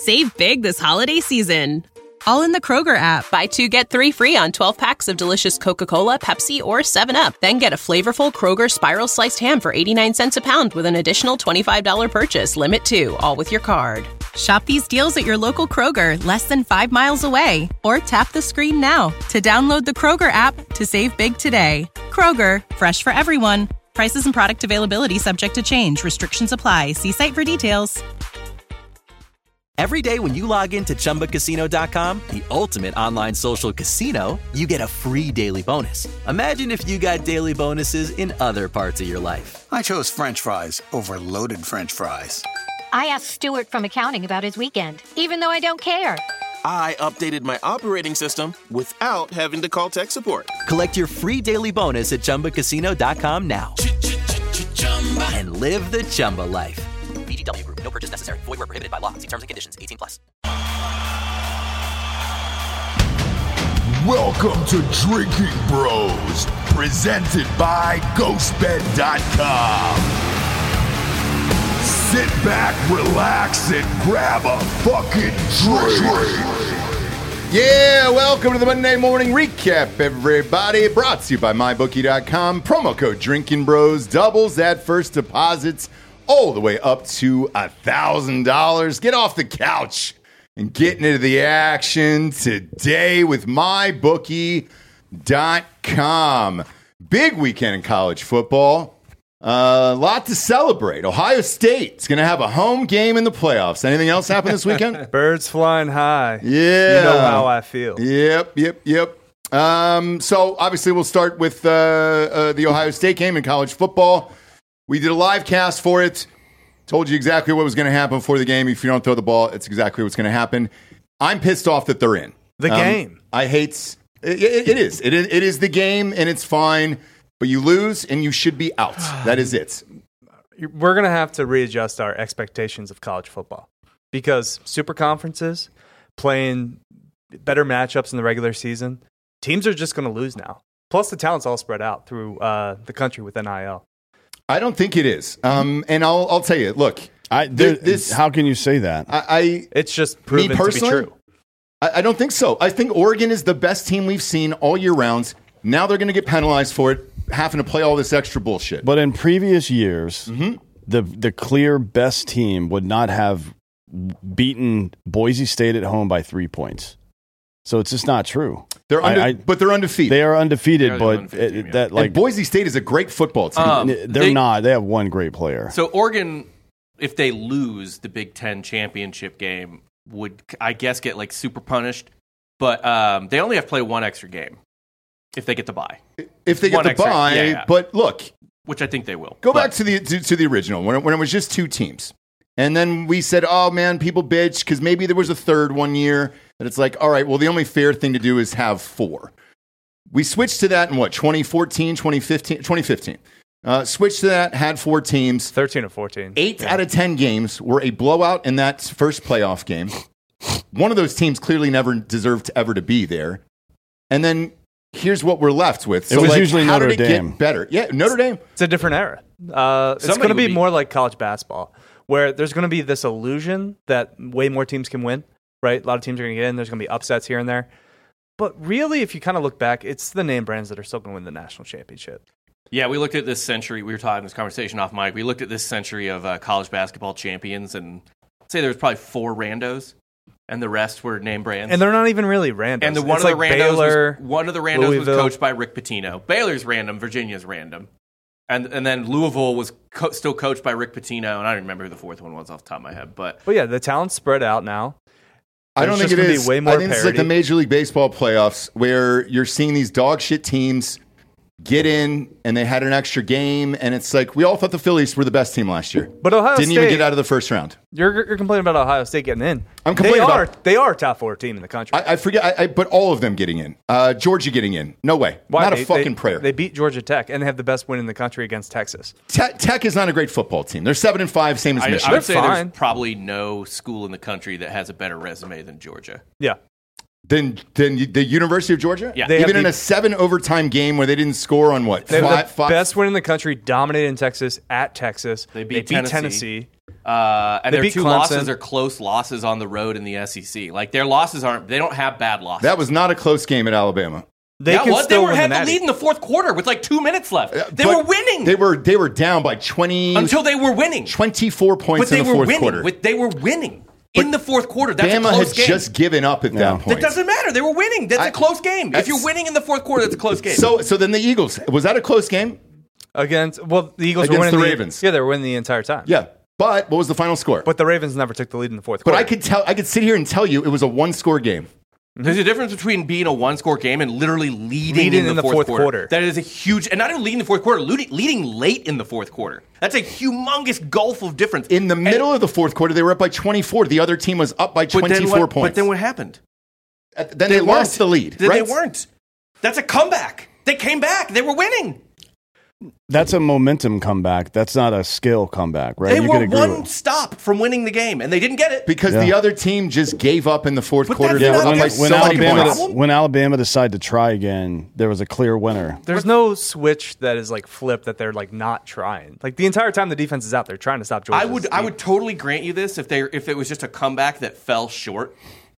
Save big this holiday season. All in the Kroger app. Buy 2, get 3 free on 12 packs of delicious Coca-Cola, Pepsi, or 7-Up. Then get a flavorful Kroger Spiral Sliced Ham for 89 cents a pound with an additional $25 purchase. Limit 2, all with your card. Shop these deals at your local Kroger, less than 5 miles away. Or tap the screen now to download the Kroger app to save big today. Kroger, fresh for everyone. Prices and product availability subject to change. Restrictions apply. See site for details. Every day when you log into ChumbaCasino.com, the ultimate online social casino, you get a free daily bonus. Imagine if you got daily bonuses in other parts of your life. I chose French fries over loaded French fries. I asked Stuart from accounting about his weekend, even though I don't care. I updated my operating system without having to call tech support. Collect your free daily bonus at ChumbaCasino.com now. And live the Chumba life. VGW Group. No purchase necessary. Void where prohibited by law. See terms and conditions. 18+. Welcome to Drinking Bros, presented by GhostBed.com. Sit back, relax, and grab a fucking drink. Yeah, welcome to the Monday Morning Recap, everybody. Brought to you by MyBookie.com. Promo code Drinking Bros doubles that first deposits all the way up to $1,000. Get off the couch and get into the action today with MyBookie.com. Big weekend in college football. A lot to celebrate. Ohio State is going to have a home game in the playoffs. Anything else happen this weekend? Birds flying high. Yeah. You know how I feel. Yep. So obviously we'll start with the Ohio State game in college football. We did a live cast for it. Told you exactly what was going to happen before the game. If you don't throw the ball, it's exactly what's going to happen. I'm pissed off that they're in. The game. I hate it. It is the game, and it's fine. But you lose, and you should be out. That is it. We're going to have to readjust our expectations of college football because super conferences, playing better matchups in the regular season, teams are just going to lose now. Plus, the talent's all spread out through the country with NIL. I don't think it is. And I'll tell you, look. How can you say that? It's just proven to be true. I don't think so. I think Oregon is the best team we've seen all year round. Now they're going to get penalized for it, having to play all this extra bullshit. But in previous years, the clear best team would not have beaten Boise State at home by 3 points. So it's just not true. But they're undefeated. They are undefeated, but and Boise State is a great football team. They're not. They have one great player. So Oregon, if they lose the Big Ten championship game, would, I guess, get like super punished. But they only have to play one extra game if they get the bye. If they get the bye, yeah. But look. Which I think they will. Go back to the original, when it was just two teams. And then we said, oh, man, people bitch because maybe there was a third one year. That it's like, all right, well, the only fair thing to do is have 4. We switched to that in 2014, 2015. Switched to that, had 4 teams. 13 or 14. 8 out of 10 games were a blowout in that first playoff game. One of those teams clearly never deserved ever to be there. And then here's what we're left with. So it was usually Notre Dame. How did it get better? Yeah, Notre Dame. It's a different era. It's going to be more like college basketball, where there's going to be this illusion that way more teams can win. Right, a lot of teams are going to get in. There's going to be upsets here and there. But really, if you kind of look back, it's the name brands that are still going to win the national championship. Yeah, we looked at this century. We were talking this conversation off mic. We looked at this century of college basketball champions, and I'd say there was probably 4 randos, and the rest were name brands. And they're not even really randos. And one of the randos was coached by Rick Pitino. Baylor's random. Virginia's random. And then Louisville was still coached by Rick Pitino, and I don't remember who the 4th one was off the top of my head. But yeah, the talent's spread out now. I don't think it is. I think it's like the Major League Baseball playoffs where you're seeing these dog shit teams get in and they had an extra game, and it's like we all thought the Phillies were the best team last year. But Ohio didn't even get out of the first round. You're complaining about Ohio State getting in. I'm complaining they are a top 4 team in the country. I forget, but all of them getting in. Georgia getting in. No way. Why? Not a fucking prayer. They beat Georgia Tech and they have the best win in the country against Texas. Tech is not a great football team. They're 7-5, same as Michigan. I would say there's probably no school in the country that has a better resume than Georgia. Yeah. Than the University of Georgia? Yeah. Even in a 7 overtime game where they didn't score on what? They have the best win in the country, dominated in Texas, at Texas. They beat Tennessee. And They their beat 2 Clemson. losses are close losses on the road in the SEC. Like their losses they don't have bad losses. That was not a close game at Alabama. They yeah, can what? They still win had the the Natty. lead in the fourth quarter with like 2 minutes left. They But were winning. They were down by 20 until they were winning. 24 points But they in the were fourth winning. quarter. They were winning in the fourth quarter. That's Bama a close had game. just given up at that point. That doesn't matter. They were winning. That's a close game. If you're winning in the fourth quarter, that's a close game. So then the Eagles, was that a close game? The Eagles were Against winning the Ravens. Yeah, they were winning the entire time. Yeah. But what was the final score? But the Ravens never took the lead in the fourth But quarter. I could sit here and tell you it was a 1-score game. There's a difference between being a 1-score game and literally leading in the fourth quarter. That is a huge, and not even leading in the fourth quarter, leading late in the fourth quarter. That's a humongous gulf of difference. In the middle of the fourth quarter, they were up by 24. The other team was up by 24 points. But then what happened? Then they lost the lead. Then right? they weren't. That's a comeback. They came back. They were winning. That's a momentum comeback. That's not a skill comeback, right? They You were could agree one with- stop from winning the game, and they didn't get it. Because the other team just gave up in the fourth quarter. that's They were not up by their so many points. when Alabama decided to try again, there was a clear winner. There's no switch that is like flipped that they're like not trying. Like the entire time the defense is out there trying to stop Georgia. I would totally grant you this if it was just a comeback that fell short.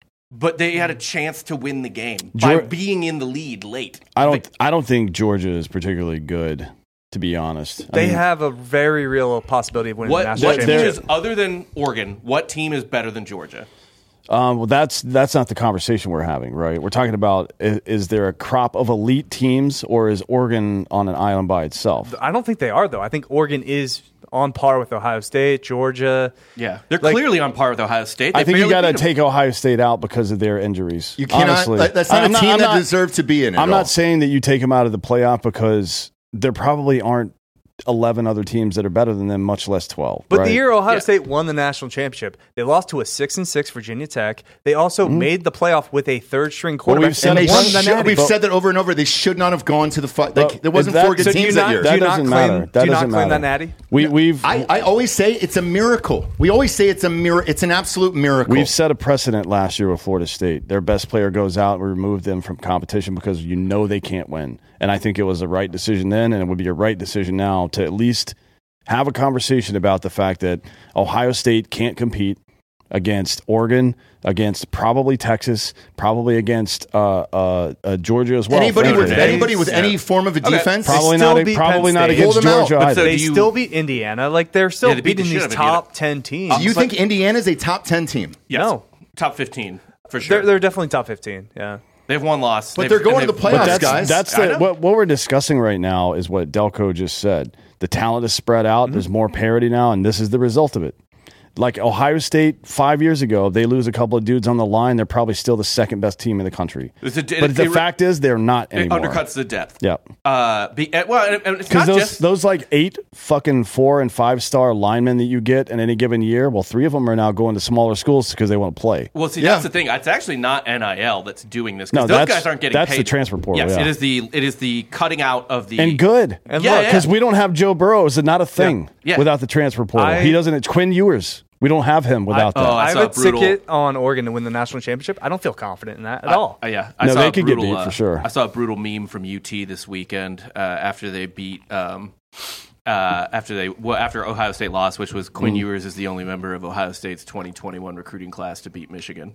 But they had a chance to win the game by being in the lead late. I don't think Georgia is particularly good, to be honest. They have a very real possibility of winning the national What team championship. is, other than Oregon, what team is better than Georgia? Well, that's not the conversation we're having, right? We're talking about is there a crop of elite teams, or is Oregon on an island by itself? I don't think they are, though. I think Oregon is on par with Ohio State, Georgia. Yeah, they're clearly on par with Ohio State. I think you got to take Ohio State out because of their injuries. You cannot. Honestly. That's not a team that deserves to be in it. I'm not saying that you take them out of the playoff because there probably aren't 11 other teams that are better than them, much less 12. But right? the year Ohio State won the national championship, they lost to a 6-6 Virginia Tech. They also made the playoff with a third-string quarterback. We've said that over and over. They should not have gone to the fight. There wasn't 4 good teams that year. That doesn't matter. Do you not claim that natty? I always say it's a miracle. We always say it's it's an absolute miracle. We've set a precedent last year with Florida State. Their best player goes out. We remove them from competition because they can't win. And I think it was the right decision then, and it would be a right decision now to at least have a conversation about the fact that Ohio State can't compete against Oregon, against probably Texas, probably against Georgia as well. Anybody with any form of a defense, probably not against Georgia either. They still beat Indiana. Like they're still beating these top 10 teams. Do you think Indiana's a top 10 team? Yes. No, top 15 for sure. They're definitely top 15. Yeah. They have one loss. But they're going to the playoffs, guys. That's what we're discussing right now is what Delco just said. The talent is spread out. There's more parity now, and this is the result of it. Like Ohio State 5 years ago, they lose a couple of dudes on the line. They're probably still the second best team in the country. But the fact is, they're not anymore. It undercuts the depth. Yeah. It's not Because just those like 8 fucking 4- and 5-star linemen that you get in any given year, well, 3 of them are now going to smaller schools because they want to play. Well, see, that's the thing. It's actually not NIL that's doing this. No, those guys aren't getting paid. That's the transfer portal. Yes, yeah. it is the cutting out of the and good. And because we don't have Joe Burrow is not a thing Yeah. without the transfer portal. He doesn't. It's Quinn Ewers. We don't have him without that. I have a ticket on Oregon to win the national championship. I don't feel confident in that at all. They could get beat for sure. I saw a brutal meme from UT this weekend after they beat after Ohio State lost, which was Quinn Ewers is the only member of Ohio State's 2021 recruiting class to beat Michigan.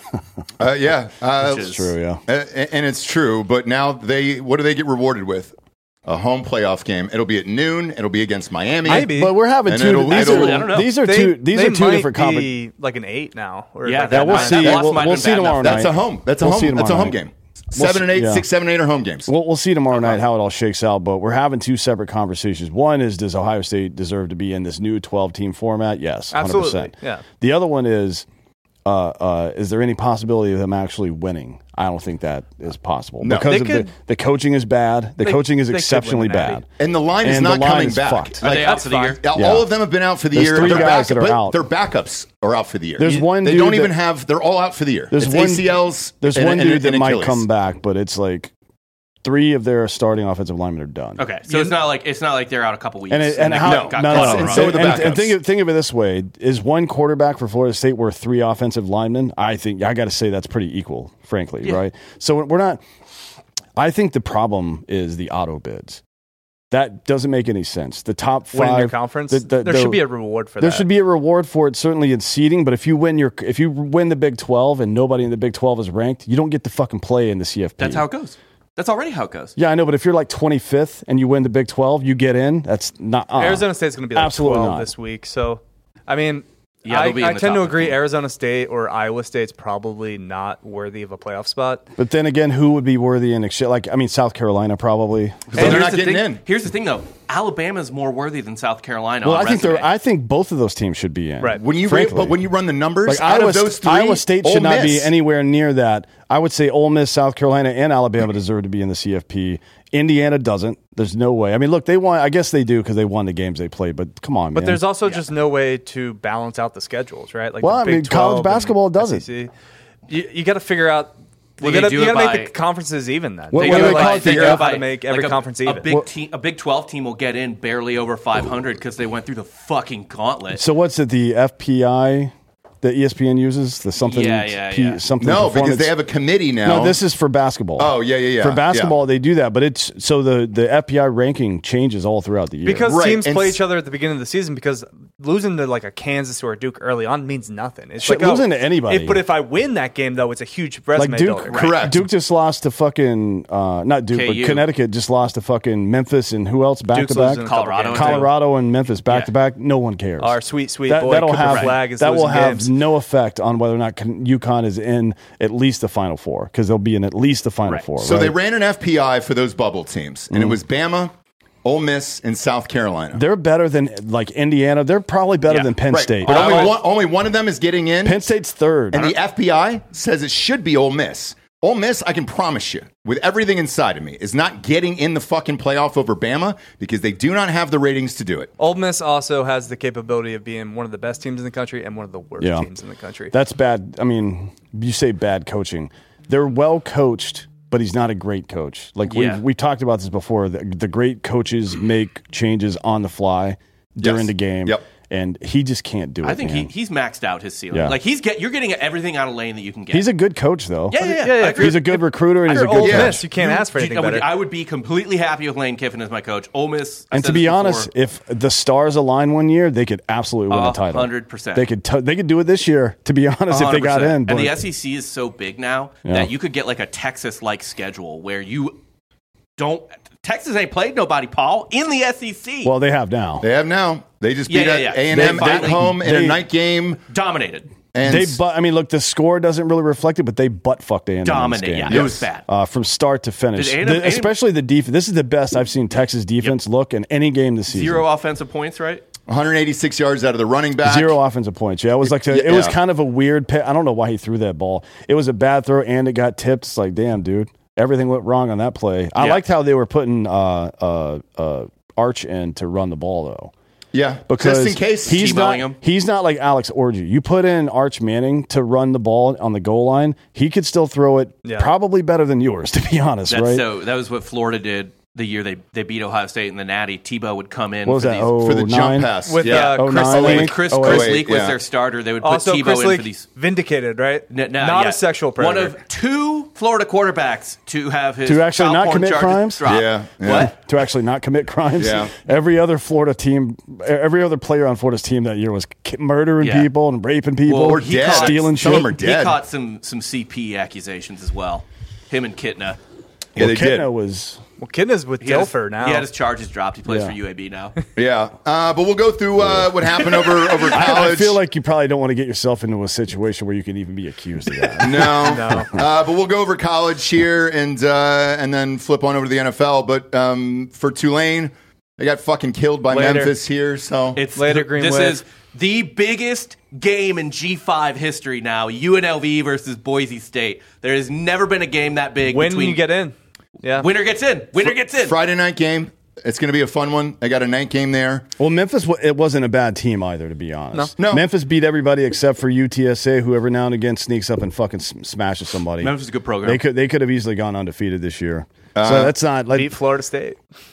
It's true. Yeah, and it's true. But now what do they get rewarded with? A home playoff game. It'll be at noon. It'll be against Miami. Maybe. But we're having two. These are two different competitions. Like an 8 now. Or yeah, like we'll see. We'll see tomorrow night. That's a home. That's a home game. 7 and 8, 6, 7, 8 are home games. We'll see tomorrow night how it all shakes out. But we're having 2 separate conversations. One is, does Ohio State deserve to be in this new 12-team format? Yes, 100%. Absolutely. Yeah. The other one is there any possibility of them actually winning? I don't think that is possible because the coaching is bad. The coaching is exceptionally bad, and the line is not coming back. Fucked. Are they out for the year? All of them have been out for the year. 3 guys that are out. Their backups are out for the year. There's one. They don't even have. They're all out for the year. There's ACLs. There's one dude that might Achilles. come back, but it's like 3 of their starting offensive linemen are done. Okay, so it's not like they're out a couple weeks. And think of it this way: is one quarterback for Florida State worth 3 offensive linemen? I got to say that's pretty equal, frankly, right? So we're not. I think the problem is the auto bids. That doesn't make any sense. The top 5 winning your conference. There should be a reward for that. There should be a reward for it, certainly in seeding. But if you win the Big 12 and nobody in the Big 12 is ranked, you don't get to fucking play in the CFP. That's how it goes. That's already how it goes. Yeah, I know. But if you're like 25th and you win the Big 12, you get in. That's not Arizona State's going to be like absolutely 12 not. this week. So, I mean. Yeah, I tend to agree 15. Arizona State or Iowa State's probably not worthy of a playoff spot. But then again, who would be worthy in exchange? Like, I mean, South Carolina probably. They're not getting in. Here's the thing, though. Alabama's more worthy than South Carolina. Well, on I think both of those teams should be in. Right. When you run the numbers, like out of those 3, Iowa State Ole should not be Miss. anywhere near that. I would say Ole Miss, South Carolina, and Alabama deserve to be in the CFP. Indiana doesn't. There's no way. I mean, look, they won. I guess they do because they won the games they played. But come on, man. But there's also just no way to balance out the schedules, right? Like well, the I mean, Big college 12 basketball does it. SEC. You got to figure out. Well, you got they do to it by- make the conferences even. Then What they do they call it? figure They out do how by- to make like every conference even. A Big 12 team will get in barely over 500 because they went through the fucking gauntlet. So what's it? The FPI that ESPN uses? The something? Yeah. Something No, because performance? they have a committee now. No, this is for basketball. Oh, yeah. For basketball, they do that, but it's so the FPI ranking changes all throughout the year. Because Right, teams and play s- each other at the beginning of the season because losing to like a Kansas or a Duke early on means nothing. It's Shit, like losing to anybody. But if I win that game, though, it's a huge resume like Duke, builder. Right? Correct. Duke just lost to fucking not Duke, KU. but Connecticut just lost to fucking Memphis and who else back Duke's to back? losing a couple Colorado. games. Colorado and Memphis back to back. No one cares. Our sweet boy that'll Cooper have Flag is that will losing have games. no effect on whether or not UConn is in at least the Final Four because they'll be in at least the Final Four. So right? they ran an FPI for those bubble teams, and it was Bama, Ole Miss, and South Carolina. They're better than like Indiana. They're probably better than Penn Right. State. But only one of them is getting in. Penn State's third. And the FBI says it should be Ole Miss. Ole Miss, I can promise you, with everything inside of me, is not getting in the fucking playoff over Bama because they do not have the ratings to do it. Ole Miss also has the capability of being one of the best teams in the country and one of the worst teams in the country. That's bad. I mean, you say bad coaching. They're well coached, but he's not a great coach. Like we talked about this before. The great coaches make changes on the fly during the game. Yep. And he just can't do it. I think man. he's maxed out his ceiling. Yeah. Like you're getting everything out of Lane that you can get. He's a good coach, though. Yeah. He's a good recruiter and he's a good Ole coach. Miss, you can't ask for anything better. I would be completely happy with Lane Kiffin as my coach. Ole Miss. And to be honest, if the stars align one year, they could absolutely win the title. 100%. They could do it this year. To be honest, if they got in. And but- the SEC is so big now that you could get like a Texas-like schedule where you don't. Texas ain't played nobody, Paul, in the SEC. Well, they have now. They have now. They just beat Yeah. A&M They at home in a night game. Dominated. And I mean, look, the score doesn't really reflect it, but they butt fucked A&M. Dominate, yeah. It was bad. From start to finish. Did A&M especially the defense. This is the best I've seen Texas defense look in any game this season. 0 offensive points, right? 186 yards out of the running back. 0 offensive points. Yeah, it was like it was kind of a weird. I don't know why he threw that ball. It was a bad throw, and it got tipped. It's like, damn, dude, everything went wrong on that play. I liked how they were putting Arch in to run the ball though. Yeah, because just in case he's T-bowing not like Alex Orji. You put in Arch Manning to run the ball on the goal line, he could still throw it probably better than yours, to be honest. Right? So that was what Florida did the year they beat Ohio State in the Natty. Tebow would come in What was for that? these for the jump pass. With Chris Chris Leak. Leak was their starter. They would put Also, Tebow Chris in Leak for these. vindicated, right? Not a sexual predator. One of 2 Florida quarterbacks to have his To actually child not porn commit charges crimes? dropped. Yeah. What? To actually not commit crimes. Yeah. Every other Florida team, every other player on Florida's team that year was murdering Yeah. people and raping people, Or dead. stealing Some shit. of them are dead. He caught some CP accusations as well. Him and Kitna. Yeah, they did. Kitna was. Well, Kidna's with Dilfer now. He had his charges dropped. He plays Yeah. for UAB now. Yeah, but we'll go through what happened over college. I feel like you probably don't want to get yourself into a situation where you can even be accused of that. No. But we'll go over college here and then flip on over to the NFL. But for Tulane, they got fucking killed by Later. Memphis here. So It's Later, Greenwood. This is the biggest game in G5 history now. UNLV versus Boise State. There has never been a game that big. When between you get in. Yeah. Winner gets in. Winner gets in. Friday night game. It's going to be a fun one. They got a night game there. Well, Memphis, it wasn't a bad team either, to be honest. No. Memphis beat everybody except for UTSA, who every now and again sneaks up and fucking smashes somebody. Memphis is a good program. They could have easily gone undefeated this year. So that's not like Beat Florida State.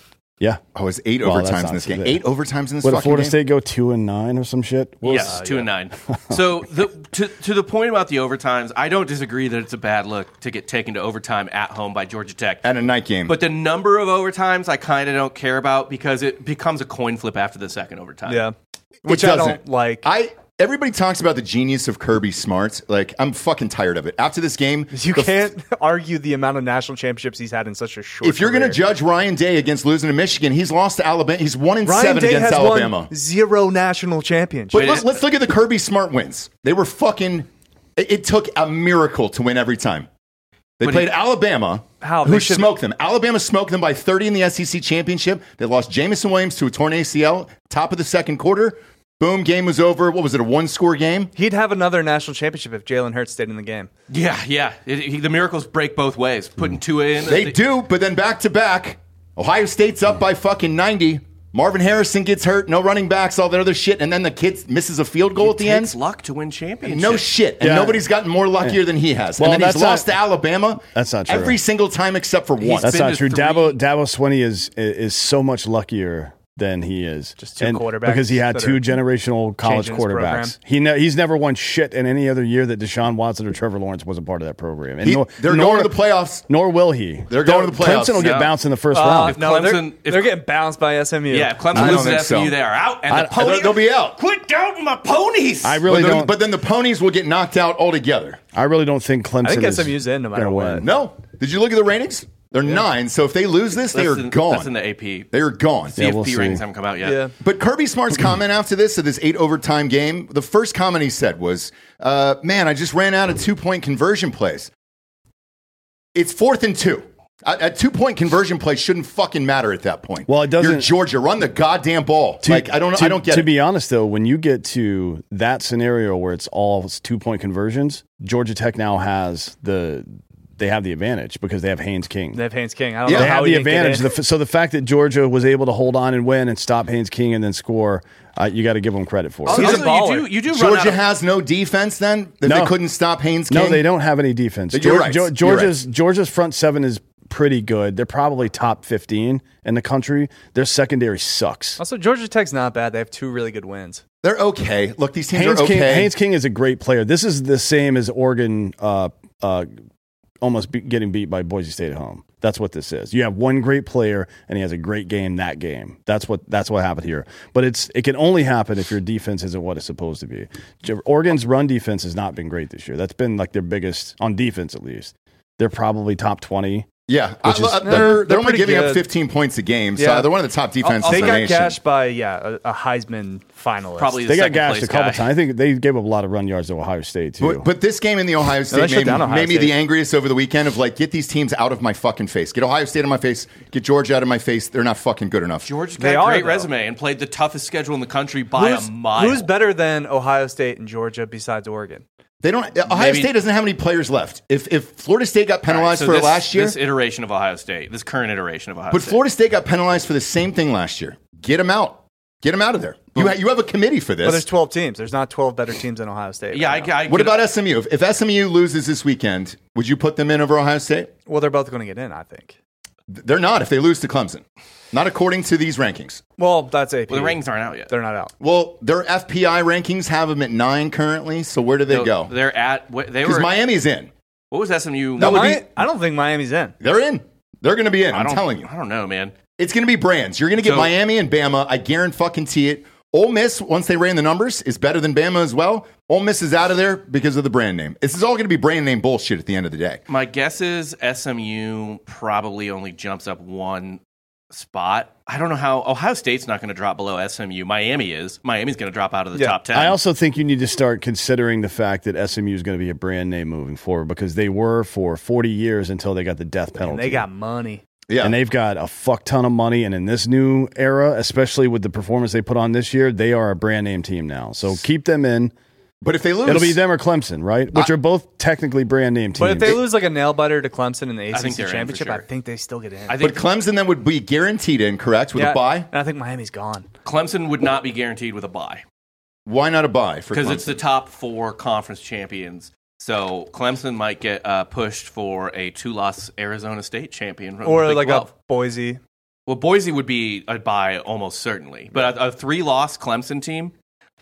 Yeah. Oh, it's 8 overtimes in this game. 8 overtimes in this fucking game? Did Florida State go 2-9 or some shit? Yes, 2-9. So to the point about the overtimes, I don't disagree that it's a bad look to get taken to overtime at home by Georgia Tech. At a night game. But the number of overtimes I kind of don't care about because it becomes a coin flip after the second overtime. Yeah. Which I don't like. Everybody talks about the genius of Kirby Smart. Like, I'm fucking tired of it. After this game, you can't argue the amount of national championships he's had in such a short. If you're going to judge Ryan Day against losing to Michigan, he's lost to Alabama. He's 1-7 against Alabama. Won 0 national championships. But let's look at the Kirby Smart wins. They were fucking. It took a miracle to win every time. They played Alabama, who smoked them. Alabama smoked them by 30 in the SEC championship. They lost Jamison Williams to a torn ACL, top of the second quarter. Boom, game was over. What was it, a one-score game? He'd have another national championship if Jalen Hurts stayed in the game. Yeah. The miracles break both ways. Putting Tua in. They do, but then back-to-back, Ohio State's up by fucking 90. Marvin Harrison gets hurt, no running backs, all that other shit, and then the kid misses a field goal at the end. It's luck to win championships. No shit, and nobody's gotten more luckier than he has. Well, and then he's lost to Alabama. That's not true. Every single time except for one. That's not true. Dabo Swinney is so much luckier than he is. Just two quarterbacks. Because he had 2 generational college quarterbacks. He's never won shit in any other year that Deshaun Watson or Trevor Lawrence wasn't part of that program. And they're going to the playoffs. Nor will he. They're going to the playoffs. Clemson will get bounced in the first round. They're getting bounced by SMU. Yeah, if Clemson loses to SMU, they are out. And they'll be out. Quit doubting my ponies. I really don't. But then the ponies will get knocked out altogether. I really don't think Clemson I think SMU's in no matter what. No. Did you look at the ratings? They're 9, so if they lose this, they are gone. That's in the AP. They are gone. CFP ratings haven't come out yet. Yeah. But Kirby Smart's comment after this 8 overtime game, the first comment he said was, man, I just ran out of 2-point conversion plays. It's 4th and 2. A 2-point conversion play shouldn't fucking matter at that point. Well, it doesn't. You're Georgia. Run the goddamn ball. I don't get it. To be honest, though, when you get to that scenario where it's all 2-point conversions, Georgia Tech now has they have the advantage because they have Haynes King. They have Haynes King. I don't know they how have the advantage. So the fact that Georgia was able to hold on and win and stop Haynes King and then score, you got to give them credit for it. He's a baller. You do Georgia has no defense then? They couldn't stop Haynes King? No, they don't have any defense. You're right. Georgia's front 7 is pretty good. They're probably top 15 in the country. Their secondary sucks. Also, Georgia Tech's not bad. They have 2 really good wins. They're okay. Look, these teams are okay. Haynes King is a great player. This is the same as Oregon almost getting beat by Boise State at home. That's what this is. You have one great player, and he has a great game that game. That's what happened here. But it can only happen if your defense isn't what it's supposed to be. Oregon's run defense has not been great this year. That's been like their biggest, on defense at least. They're probably top 20. Yeah, they're only giving up 15 points a game, so they're one of the top defenses in the nation. They got gashed by a Heisman finalist. Probably they got gashed a couple times. I think they gave up a lot of run yards to Ohio State too. But this game in the Ohio State made me the angriest over the weekend of get these teams out of my fucking face. Get Ohio State out of my face. Get Georgia out of my face. They're not fucking good enough. Georgia's got a great resume and played the toughest schedule in the country by a mile. Who's better than Ohio State and Georgia besides Oregon? They don't. Ohio State doesn't have any players left. If Florida State got penalized for it last year, this iteration of Ohio State, this current iteration of Ohio State, but Florida State got penalized for the same thing last year. Get them out. Get them out of there. You have a committee for this. But there's 12 teams. There's not 12 better teams than Ohio State. Yeah. What about SMU? If SMU loses this weekend, would you put them in over Ohio State? Well, they're both going to get in, I think. They're not if they lose to Clemson. Not according to these rankings. Well, that's AP. Well, the rankings aren't out yet. They're not out. Well, their FPI rankings have them at 9 currently, so where do they go? They're at... Because Miami's in. What was SMU? I don't think Miami's in. They're in. They're going to be in, I'm telling you. I don't know, man. It's going to be brands. You're going to get Miami and Bama. I guarantee it. Ole Miss, once they ran the numbers, is better than Bama as well. Ole Miss is out of there because of the brand name. This is all going to be brand name bullshit at the end of the day. My guess is SMU probably only jumps up 1 spot. I don't know how. Ohio State's not going to drop below SMU. Miami is. Miami's going to drop out of the top 10. I also think you need to start considering the fact that SMU is going to be a brand name moving forward because they were for 40 years until they got the death penalty. And they got money. Yeah. And they've got a fuck ton of money. And in this new era, especially with the performance they put on this year, they are a brand name team now. So keep them in. But if they lose, it'll be them or Clemson, right? Which are both technically brand name teams. But if they lose like a nail biter to Clemson in the ACC championship, sure. I think they still get in. But Clemson then would be guaranteed in, correct, with a bye? And I think Miami's gone. Clemson would not be guaranteed with a bye. Why not a bye for Clemson? Because it's the top 4 conference champions. So Clemson might get pushed for a 2-loss Arizona State champion from or Big like 12. a Boise. Well, Boise would be a bye almost certainly, but a 3-loss Clemson team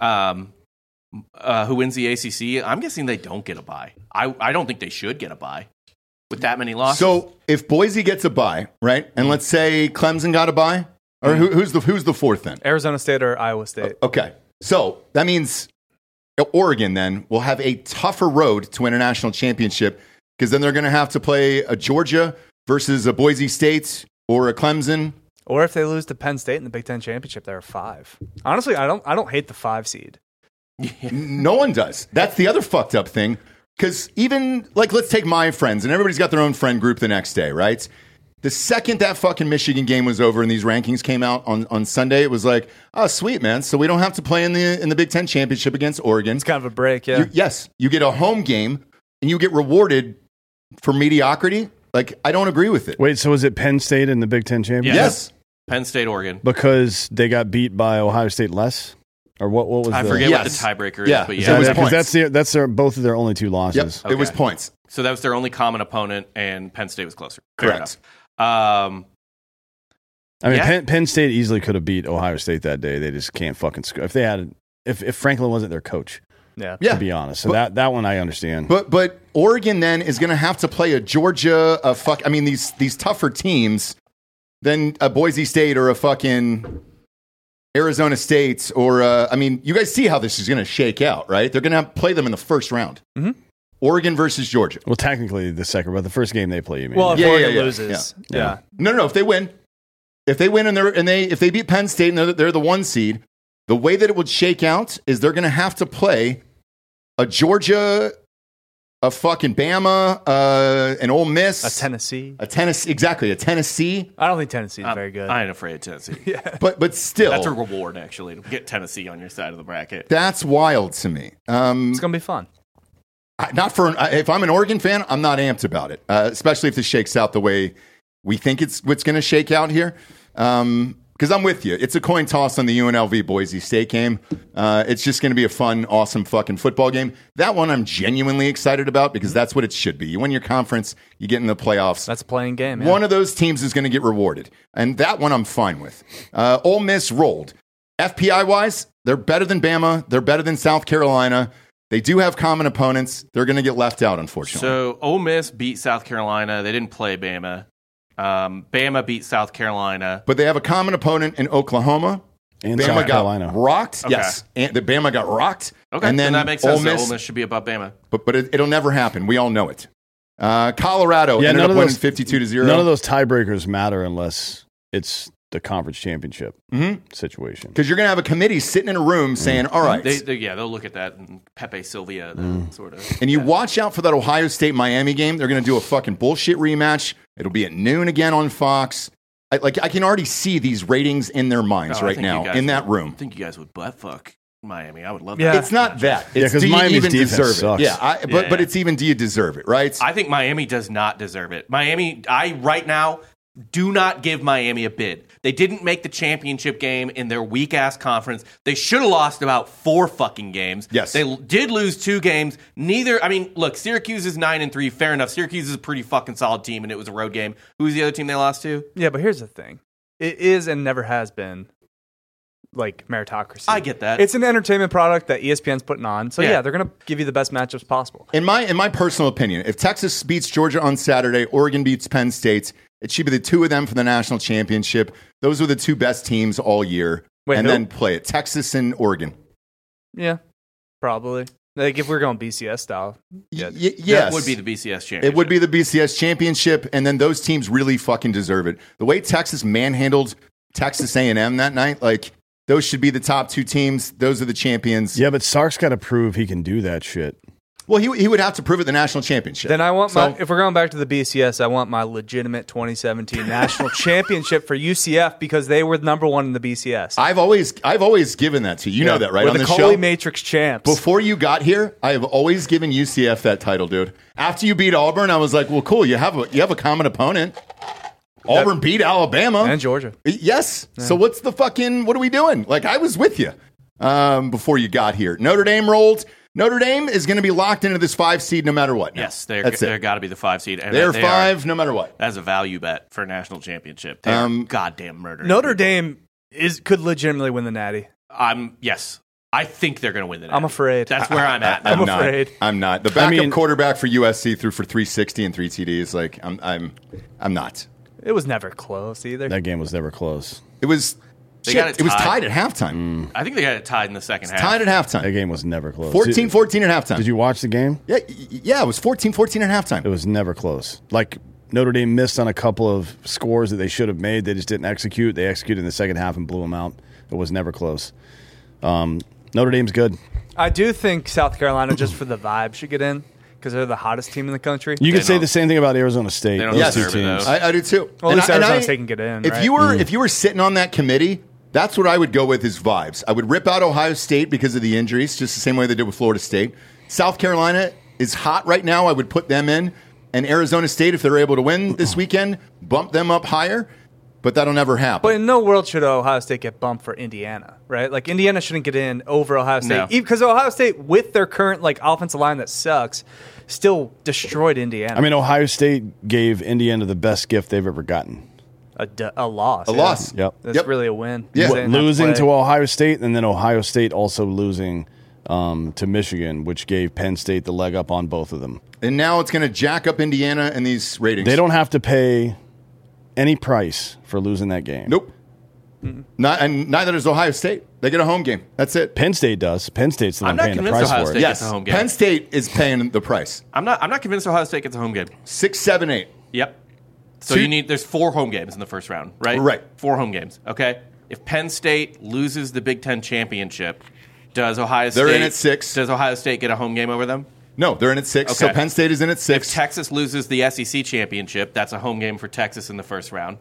who wins the ACC, I'm guessing they don't get a bye. I don't think they should get a bye with that many losses. So if Boise gets a bye, right, and let's say Clemson got a bye, or who's the fourth then? Arizona State or Iowa State. Okay, so that means Oregon then will have a tougher road to win a national championship because then they're going to have to play a Georgia versus a Boise State or a Clemson. Or if they lose to Penn State in the Big Ten championship, they're 5. Honestly, I don't hate the 5 seed. No one does. That's the other fucked up thing. Because even, like, let's take my friends, and everybody's got their own friend group the next day, right? The second that fucking Michigan game was over and these rankings came out on Sunday, it was like, oh, sweet, man. So we don't have to play in the Big Ten championship against Oregon. It's kind of a break, yeah. You get a home game, and you get rewarded for mediocrity. Like, I don't agree with it. Wait, so is it Penn State in the Big Ten championship? Yes. Penn State, Oregon. Because they got beat by Ohio State less? Or what was I forget what the tiebreaker is, but yeah. Because that's both of their only 2 losses. Yep. Okay. It was points. So that was their only common opponent, and Penn State was closer. Correct. I mean, Penn State easily could have beat Ohio State that day. They just can't fucking score. If Franklin wasn't their coach. Yeah. To be honest. So that one I understand. But Oregon then is going to have to play a Georgia, these tougher teams than a Boise State or a fucking Arizona State or you guys see how this is going to shake out, right? They're going to have to play them in the first round. Mm-hmm. Oregon versus Georgia. Well, technically the second, but the first game they play, you mean? Well, if Oregon loses, yeah. No. If they win, if they beat Penn State and they're the 1 seed, the way that it would shake out is they're going to have to play a Georgia, a fucking Bama, an Ole Miss, a Tennessee. Exactly, a Tennessee. I don't think Tennessee's very good. I ain't afraid of Tennessee. Yeah. But still, that's a reward actually to get Tennessee on your side of the bracket. That's wild to me. It's gonna be fun. If I'm an Oregon fan, I'm not amped about it, especially if this shakes out the way we think it's going to shake out here. Because I'm with you. It's a coin toss on the UNLV Boise State game. It's just going to be a fun, awesome fucking football game. That one I'm genuinely excited about because that's what it should be. You win your conference, you get in the playoffs. That's a playing game. Yeah. One of those teams is going to get rewarded. And that one I'm fine with. Ole Miss rolled. FPI-wise, they're better than Bama. They're better than South Carolina. They do have common opponents. They're going to get left out, unfortunately. So Ole Miss beat South Carolina. They didn't play Bama. Bama beat South Carolina. But they have a common opponent in Oklahoma. And Bama South Carolina. got rocked. Okay. Yes. And the Bama got rocked. Okay, and then that makes sense. Ole Miss should be above Bama. But it'll never happen. We all know it. Colorado ended up winning 52-0. None of those tiebreakers matter unless it's the conference championship situation. Because you're going to have a committee sitting in a room saying, all right. They'll look at that and Pepe Sylvia, sort of. And you watch out for that Ohio State-Miami game. They're going to do a fucking bullshit rematch. It'll be at noon again on Fox. I can already see these ratings in their minds right now in that room. I think you guys would butt fuck Miami. I would love that. Yeah. It's not that. It's because Miami's even defense deserve sucks. it. Yeah, but it's even do you deserve it, right? I think Miami does not deserve it. Miami, right now do not give Miami a bid. They didn't make the championship game in their weak-ass conference. They should have lost about 4 fucking games. Yes. They did lose 2 games. Look, Syracuse is 9-3. Fair enough. Syracuse is a pretty fucking solid team, and it was a road game. Who's the other team they lost to? Yeah, but here's the thing. It is and never has been, like, meritocracy. I get that. It's an entertainment product that ESPN's putting on. So, yeah they're going to give you the best matchups possible. In my personal opinion, if Texas beats Georgia on Saturday, Oregon beats Penn State, it should be the 2 of them for the national championship. Those are the 2 best teams all year. Then play it. Texas and Oregon. Yeah, probably. Like if we're going BCS style. Yes. That would be the BCS championship. It would be the BCS championship, and then those teams really fucking deserve it. The way Texas manhandled Texas A&M that night, like, those should be the top 2 teams. Those are the champions. Yeah, but Sark's got to prove he can do that shit. Well, he would have to prove it the national championship. Then I want if we're going back to the BCS, I want my legitimate 2017 national championship for UCF because they were number 1 in the BCS. I've always given that to you. You know that, right? We're on the show. Coley Matrix champs. Before you got here, I have always given UCF that title, dude. After you beat Auburn, I was like, well, cool. You have a common opponent. Auburn beat Alabama and Georgia. Yes. Yeah. So what are we doing? Like, I was with you before you got here. Notre Dame rolled. Notre Dame is going to be locked into this 5 seed no matter what. Now. Yes, they're got to be the 5 seed. And they're 5 no matter what. That's a value bet for a national championship. They're goddamn murdering. Notre Dame could legitimately win the Natty. Yes. I think they're going to win the Natty. I'm afraid. That's where I'm at. I'm afraid. I'm not. The backup quarterback for USC threw for 360 and 3 TDs. Like I'm not. It was never close either. That game was never close. It was. It was tied at halftime. I think they got it tied in the second half. Tied at halftime. That game was never close. 14-14 at halftime. Did you watch the game? Yeah, it was 14-14 at halftime. It was never close. Like, Notre Dame missed on a couple of scores that they should have made. They just didn't execute. They executed in the second half and blew them out. It was never close. Notre Dame's good. I do think South Carolina, just for the vibe, should get in because they're the hottest team in the country. You could say the same thing about Arizona State. Those two teams. I do too. Well, at least Arizona State can get in. If you were sitting on that committee, that's what I would go with is vibes. I would rip out Ohio State because of the injuries, just the same way they did with Florida State. South Carolina is hot right now. I would put them in. And Arizona State, if they're able to win this weekend, bump them up higher. But that'll never happen. But in no world should Ohio State get bumped for Indiana, right? Like, Indiana shouldn't get in over Ohio State. Because Ohio State, with their current offensive line that sucks, still destroyed Indiana. I mean, Ohio State gave Indiana the best gift they've ever gotten. A loss. A loss. Yep. That's really a win. Yeah. Losing to Ohio State, and then Ohio State also losing to Michigan, which gave Penn State the leg up on both of them. And now it's going to jack up Indiana in these ratings. They don't have to pay any price for losing that game. Nope. And neither does Ohio State. They get a home game. That's it. Penn State does. Penn State's the one paying the price Ohio for State it. Gets a home game. Penn State is paying the price. I'm not convinced Ohio State gets a home game. 6, 7, 8. Yep. So there's 4 home games in the first round, right? Right. 4 home games. Okay. If Penn State loses the Big Ten championship, does Ohio State? They're in at 6. Does Ohio State get a home game over them? No, they're in at 6. So Penn State is in at 6. If Texas loses the SEC championship, that's a home game for Texas in the first round.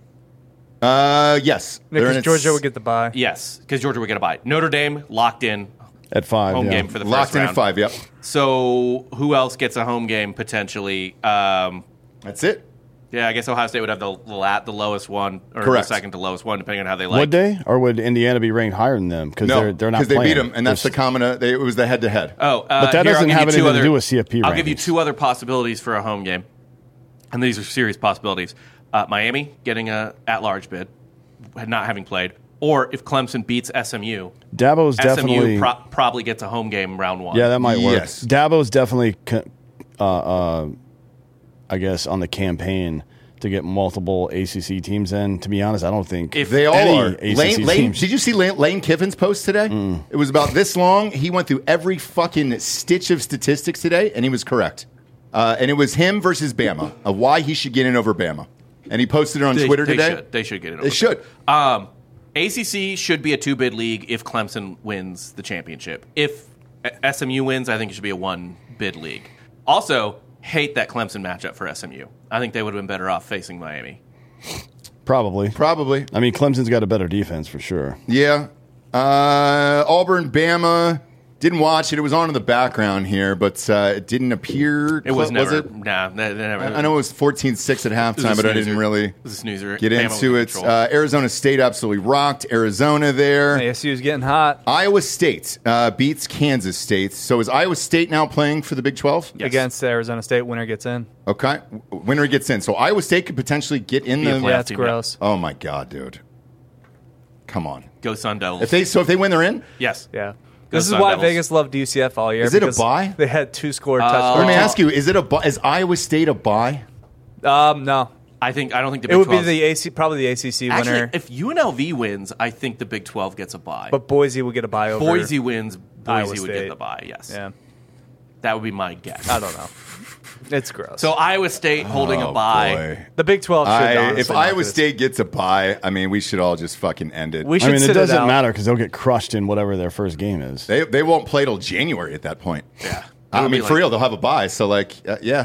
Yes. Because Georgia would get the bye. Yes, because Georgia would get a bye. Notre Dame locked in at 5. Home game for the locked first round. Locked in at 5. Yep. So who else gets a home game potentially? That's it. Yeah, I guess Ohio State would have the lowest one, or Correct. the second to lowest one, depending on how they like. Would they, or would Indiana be ranked higher than them? Because they're not because they playing. beat them, and that's the common. It was the head-to-head. Oh, but that doesn't have anything to do with CFP. I'll give you 2 other possibilities for a home game, and these are serious possibilities. Miami getting a at-large bid, not having played, or if Clemson beats SMU, Dabo's definitely probably gets a home game round 1. Yeah, that might work. Yes. Dabo's definitely, I guess, on the campaign to get multiple ACC teams in. To be honest, I don't think if they all are. ACC Lane, did you see Lane Kiffin's post today? It was about this long. He went through every fucking stitch of statistics today, and he was correct. And it was him versus Bama, of why he should get in over Bama. And he posted it on Twitter today. They should get it over. They should. ACC should be a 2-bid league if Clemson wins the championship. If SMU wins, I think it should be a 1-bid league. Also, hate that Clemson matchup for SMU. I think they would have been better off facing Miami. Probably. I mean, Clemson's got a better defense for sure. Yeah. Auburn, Bama. Didn't watch it. It was on in the background here, but it didn't appear. It was never. Was it? Nah, they never. I know it was 14-6 at halftime, but I didn't really get into it. Arizona State absolutely rocked. Arizona there. ASU's getting hot. Iowa State beats Kansas State. So is Iowa State now playing for the Big 12? Yes. Against Arizona State, winner gets in. Okay. Winner gets in. So Iowa State could potentially get in the... Yeah, that's gross. Oh, my God, dude. Come on. Go Sun Devils. If they win, they're in? Yes. Yeah. This is why Vegas loved UCF all year. Is it a bye? They had 2 scored touchdowns. Let me ask you: is Iowa State a bye? No. I don't think the Big 12. It would be probably the ACC winner. Actually, if UNLV wins, I think the Big 12 gets a bye. But Boise will get a bye over. Boise wins. Iowa Boise would State. get the bye. Yes. Yeah. That would be my guess. I don't know. It's gross. So Iowa State holding a bye. Boy. The Big 12 should if Iowa State gets a bye, I mean, we should all just fucking end it. We should it doesn't matter because they'll get crushed in whatever their first game is. They won't play till January at that point. Yeah. I mean, for real, they'll have a bye. So, yeah.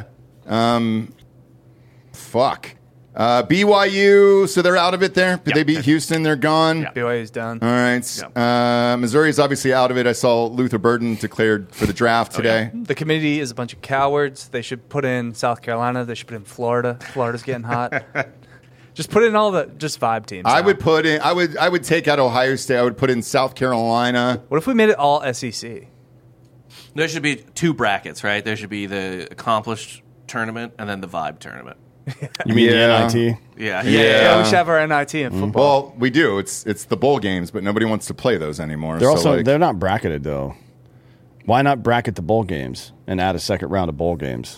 Fuck. BYU, so they're out of it there. They beat Houston. They're gone. Yeah. BYU's done. All right. Missouri's obviously out of it. I saw Luther Burden declared for the draft today. Yeah. The committee is a bunch of cowards. They should put in South Carolina. They should put in Florida. Florida's getting hot. Just put in all the vibe teams. I would put in. I would take out Ohio State. I would put in South Carolina. What if we made it all SEC? There should be 2 brackets, right? There should be the accomplished tournament and then the vibe tournament. You mean the NIT? Yeah. Yeah, we should have our NIT in football. Well, we do. It's the bowl games, but nobody wants to play those anymore. They're not bracketed though. Why not bracket the bowl games and add a second round of bowl games?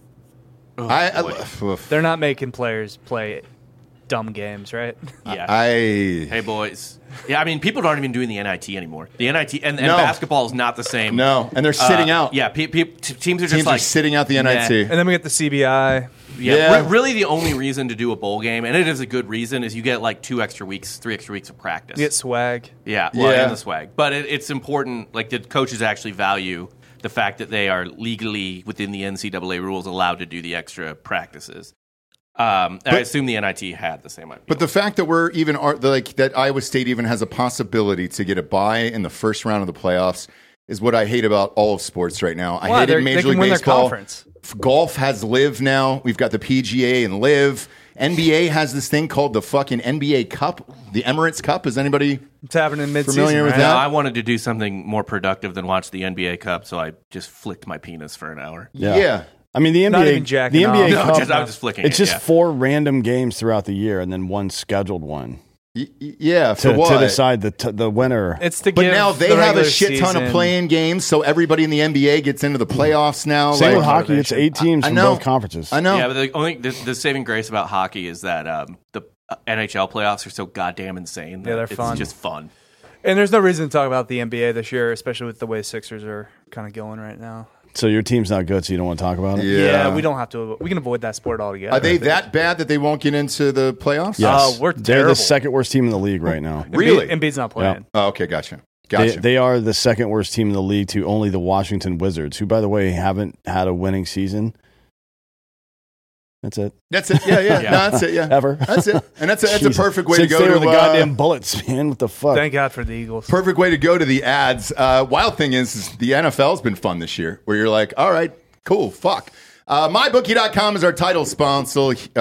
They're not making players play dumb games, right? Yeah. Hey, boys. Yeah, I mean, people aren't even doing the NIT anymore. The NIT and basketball is not the same. No, and they're sitting out. Yeah, teams are just like sitting out the NIT. And then we get the CBI. Yeah. Really, the only reason to do a bowl game, and it is a good reason, is you get like 3 extra weeks of practice. You get swag. Yeah, and the swag. But it's important, like the coaches actually value the fact that they are legally within the NCAA rules allowed to do the extra practices. I assume the NIT had the same idea. But the fact that we're even that Iowa State even has a possibility to get a bye in the first round of the playoffs is what I hate about all of sports right now. I hate it in Major League Baseball. Golf has LIV now. We've got the PGA and LIV. NBA has this thing called the fucking NBA Cup, the Emirates Cup. Is anybody happening in mid-season, familiar with that? No, I wanted to do something more productive than watch the NBA Cup, so I just flicked my penis for an hour. Yeah. I mean, the NBA Cup, I was just flicking it's just 4 random games throughout the year and then 1 scheduled one. Yeah, for what? To decide the winner. But now they have a shit ton of playing games, so everybody in the NBA gets into the playoffs now. Same with hockey. It's 8 teams from both conferences. I know. Yeah, but the saving grace about hockey is that the NHL playoffs are so goddamn insane. Yeah, they're fun. It's just fun. And there's no reason to talk about the NBA this year, especially with the way Sixers are kind of going right now. So your team's not good, so you don't want to talk about it? Yeah, we don't have to. We can avoid that sport altogether. Are they that bad that they won't get into the playoffs? Yes. We're They're terrible. the second worst team in the league right now. Really? Embiid's not playing. Yep. Oh, okay, gotcha. They are the second worst team in the league to only the Washington Wizards, who, by the way, haven't had a winning season. That's it. Yeah. No, that's it. Yeah, ever. That's it. And that's a perfect way to go they to were the goddamn Bullets, man. What the fuck? Thank God for the Eagles. Perfect way to go to the ads. Wild thing is the NFL's been fun this year, where you're like, all right, cool, fuck. MyBookie.com is our title sponsor. Just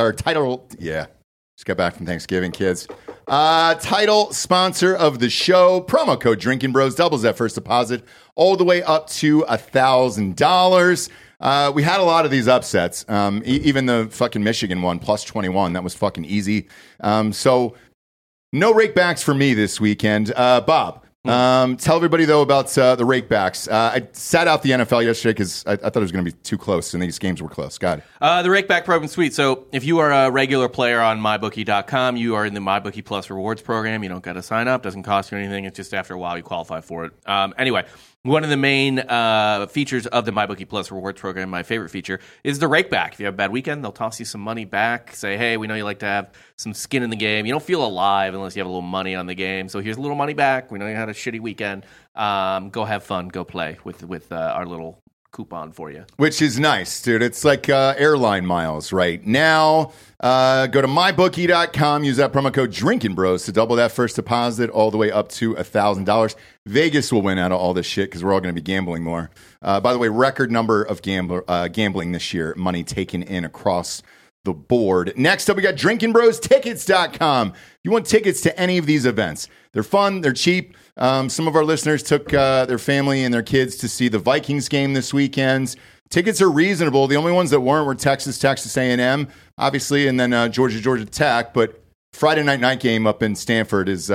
got back from Thanksgiving, kids. Title sponsor of the show. Promo code Drinking Bros doubles that first deposit all the way up to $1,000. We had a lot of these upsets. Even the fucking Michigan one, plus 21. That was fucking easy. So no rakebacks for me this weekend. Bob, tell everybody, though, about the rakebacks. I sat out the NFL yesterday because I thought it was going to be too close, and these games were close. Got it. The rakeback program is sweet. So if you are a regular player on MyBookie.com, you are in the MyBookie Plus Rewards program. You don't got to sign up. Doesn't cost you anything. It's just after a while you qualify for it. Anyway, one of the main features of the MyBookie Plus Rewards program, my favorite feature, is the rakeback. If you have a bad weekend, they'll toss you some money back. Say, hey, we know you like to have some skin in the game. You don't feel alive unless you have a little money on the game. So here's a little money back. We know you had a shitty weekend. Go have fun. Go play with our little coupon for you. Which is nice, dude. It's like airline miles right now. Go to mybookie.com. Use that promo code Drinking Bros to double that first deposit all the way up to $1,000. Vegas will win out of all this shit because we're all going to be gambling more. By the way, record number of gambling this year. Money taken in across the board. Next up, we got drinkingbrostickets.com. You want tickets to any of these events. They're fun. They're cheap. Some of our listeners took their family and their kids to see the Vikings game this weekend. Tickets are reasonable. The only ones that weren't were Texas A&M, obviously, and then Georgia Tech. But Friday night game up in Stanford is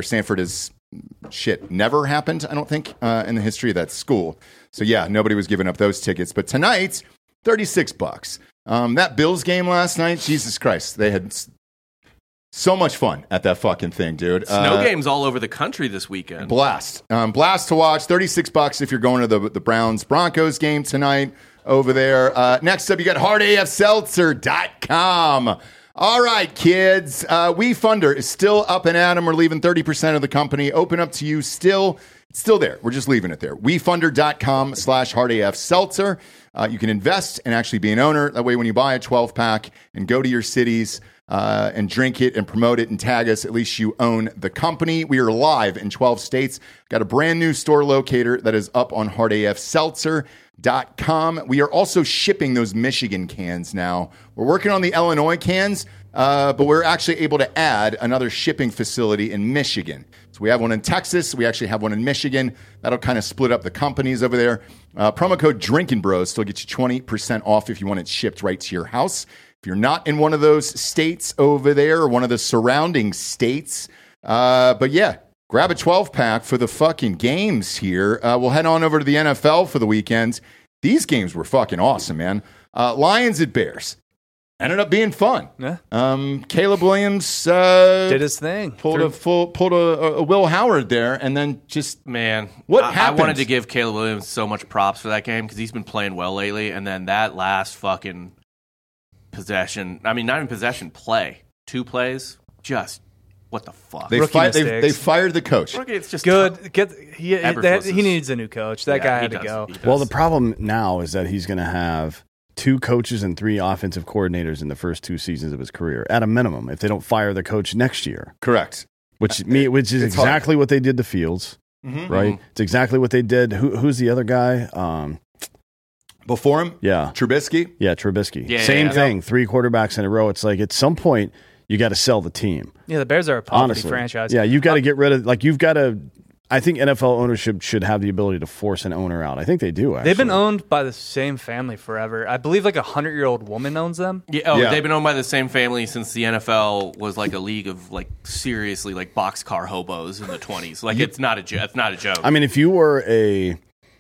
shit. Never happened, I don't think, in the history of that school. So yeah, nobody was giving up those tickets. But tonight, $36. That Bills game last night, Jesus Christ, they had so much fun at that fucking thing, dude. Snow games all over the country this weekend. Blast to watch. $36 if you're going to the Browns-Broncos game tonight over there. Next up, you got hardafseltzer.com. All right, kids. WeFunder is still up and at 'em. We're leaving 30% of the company open up to you still. It's still there. We're just leaving it there. WeFunder.com/hardafseltzer. You can invest and actually be an owner. That way, when you buy a 12-pack and go to your cities and drink it and promote it and tag us, at least you own the company. We are live in 12 states. Got a brand new store locator that is up on Hard AF Seltzer. ChumbaCasino.com. We are also shipping those Michigan cans now. We're working on the Illinois cans, but we're actually able to add another shipping facility in Michigan. So we have one in Texas. We actually have one in Michigan. That'll kind of split up the companies over there. Promo code Drinking Bros still gets you 20% off if you want it shipped right to your house. If you're not in one of those states over there or one of the surrounding states, but yeah, grab a 12-pack for the fucking games here. We'll head on over to the NFL for the weekend. These games were fucking awesome, man. Lions at Bears. Ended up being fun. Yeah. Caleb Williams did his thing. Pulled a Will Howard there, and then just what happened? I wanted to give Caleb Williams so much props for that game because he's been playing well lately, and then that last fucking possession. I mean, not even possession, play. 2 plays, just what the fuck? They fired the coach. It's just good. He needs a new coach. That guy had to go. Well, the problem now is that he's going to have 2 coaches and 3 offensive coordinators in the first 2 seasons of his career, at a minimum, if they don't fire the coach next year. Correct. Which is exactly what they did to Fields, right? It's exactly what they did. Who's the other guy? Before him? Yeah. Trubisky? Yeah, Trubisky. Yeah, Same thing, 3 quarterbacks in a row. It's like at some point, you got to sell the team. Yeah, the Bears are a poverty Honestly. franchise. Yeah, you've got to get rid of, I think NFL ownership should have the ability to force an owner out. I think they do, actually. They've been owned by the same family forever. I believe like 100-year-old woman owns them. Yeah, they've been owned by the same family since the NFL was like a league of like seriously like boxcar hobos in the 20s. Like it's not a joke. I mean, if you were a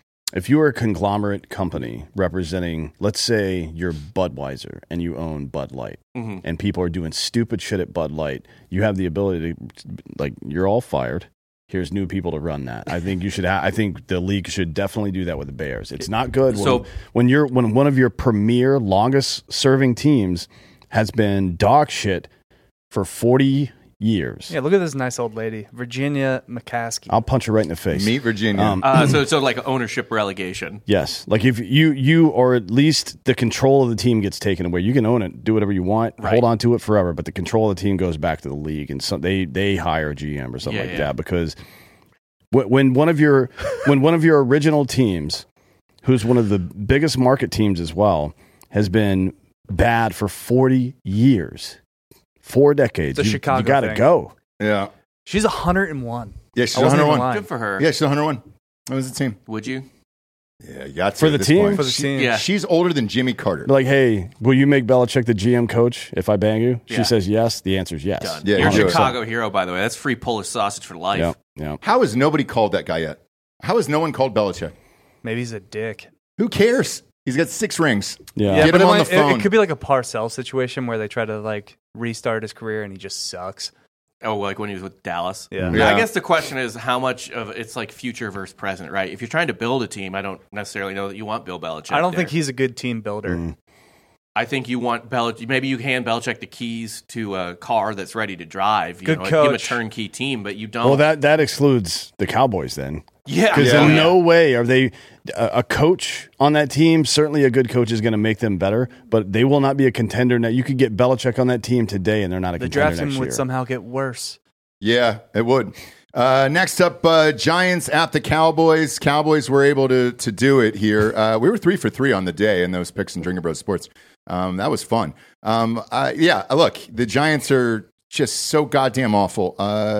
conglomerate company representing, let's say you're Budweiser and you own Bud Light, and people are doing stupid shit at Bud Light, you have the ability to, like, you're all fired. Here's new people to run that. I think you should. I think the league should definitely do that with the Bears. It's not good when one of your premier, longest serving teams has been dog shit for 40 years. Yeah, look at this nice old lady, Virginia McCaskey. I'll punch her right in the face. Meet Virginia. So like ownership relegation. Yes, like if you or at least the control of the team gets taken away, you can own it, do whatever you want, hold on to it forever, but the control of the team goes back to the league, and so they hire a GM or something that, because when one of your original teams, who's one of the biggest market teams as well, has been bad for 40 years. 4 decades. It's a Chicago you got to thing. go. Yeah. She's 101. Yeah, she's 101. Good for her. Yeah, she's 101. That was the team. Would you? Yeah, you got to For at the this team? point. For the team. Yeah. She's older than Jimmy Carter. Like, hey, will you make Belichick the GM coach if I bang you? Yeah. She says yes. The answer is yes. Done. Yeah, You're a you do it. Chicago hero, by the way. That's free Polish sausage for life. Yeah, yeah. How has nobody called that guy yet? How has no one called Belichick? Maybe he's a dick. Who cares? He's got 6 rings. Yeah. Get but him on the phone. It could be like a Parcells situation where they try to like restart his career and he just sucks. Oh, like when he was with Dallas? Yeah. Yeah. I guess the question is how much of it's like future versus present, right? If you're trying to build a team, I don't necessarily know that you want Bill Belichick. I don't there. think he's a good team builder. I think you want Belichick. Maybe you hand Belichick the keys to a car that's ready to drive. Good give him a coach. turnkey team, but you don't. Well, that excludes the Cowboys then. Yeah. Because Yeah. in no way are they a coach on that team. Certainly, a good coach is going to make them better, but they will not be a contender. Now, you could get Belichick on that team today, and they're not a The contender drafting next would year. somehow get worse. Yeah, it would. Next up, Giants at the Cowboys. Cowboys were able to do it here. We were 3 for 3 on the day in those picks and Drinking Bros Sports. That was fun. Look, the Giants are just so goddamn awful.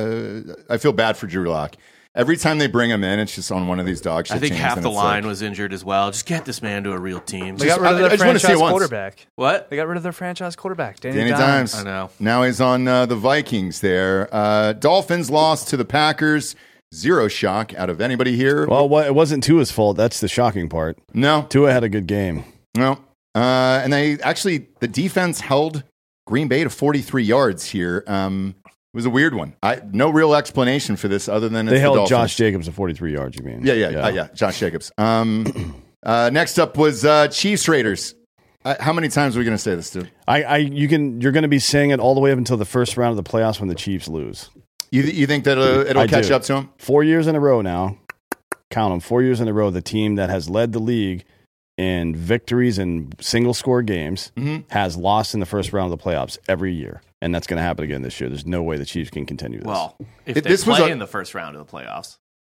I feel bad for Drew Lock. Every time they bring him in, it's just on one of these dog shit I think teams, half and the it's line like, was injured as well. Just get this man to a real team. They got rid of I their just wanna see it franchise once. quarterback. What? They got rid of their franchise quarterback, Danny Dimes. I know. Now he's on the Vikings there. Dolphins lost to the Packers. Zero shock out of anybody here. Well, it wasn't Tua's fault. That's the shocking part. No. Tua had a good game. No. And the defense held Green Bay to 43 yards here. It was a weird one. No real explanation for this other than it's They the held Dolphins. Josh Jacobs to 43 yards, you mean? Yeah, Josh Jacobs. Next up was Chiefs Raiders. How many times are we going to say this, dude? You're going to be saying it all the way up until the first round of the playoffs when the Chiefs lose. You think that it'll catch up to them? 4 years in a row now. Count them. 4 years in a row. The team that has led the league in victories in single score games has lost in the first round of the playoffs every year. And that's going to happen again this year. There's no way the Chiefs can continue this. Well, if they play in the first round of the playoffs.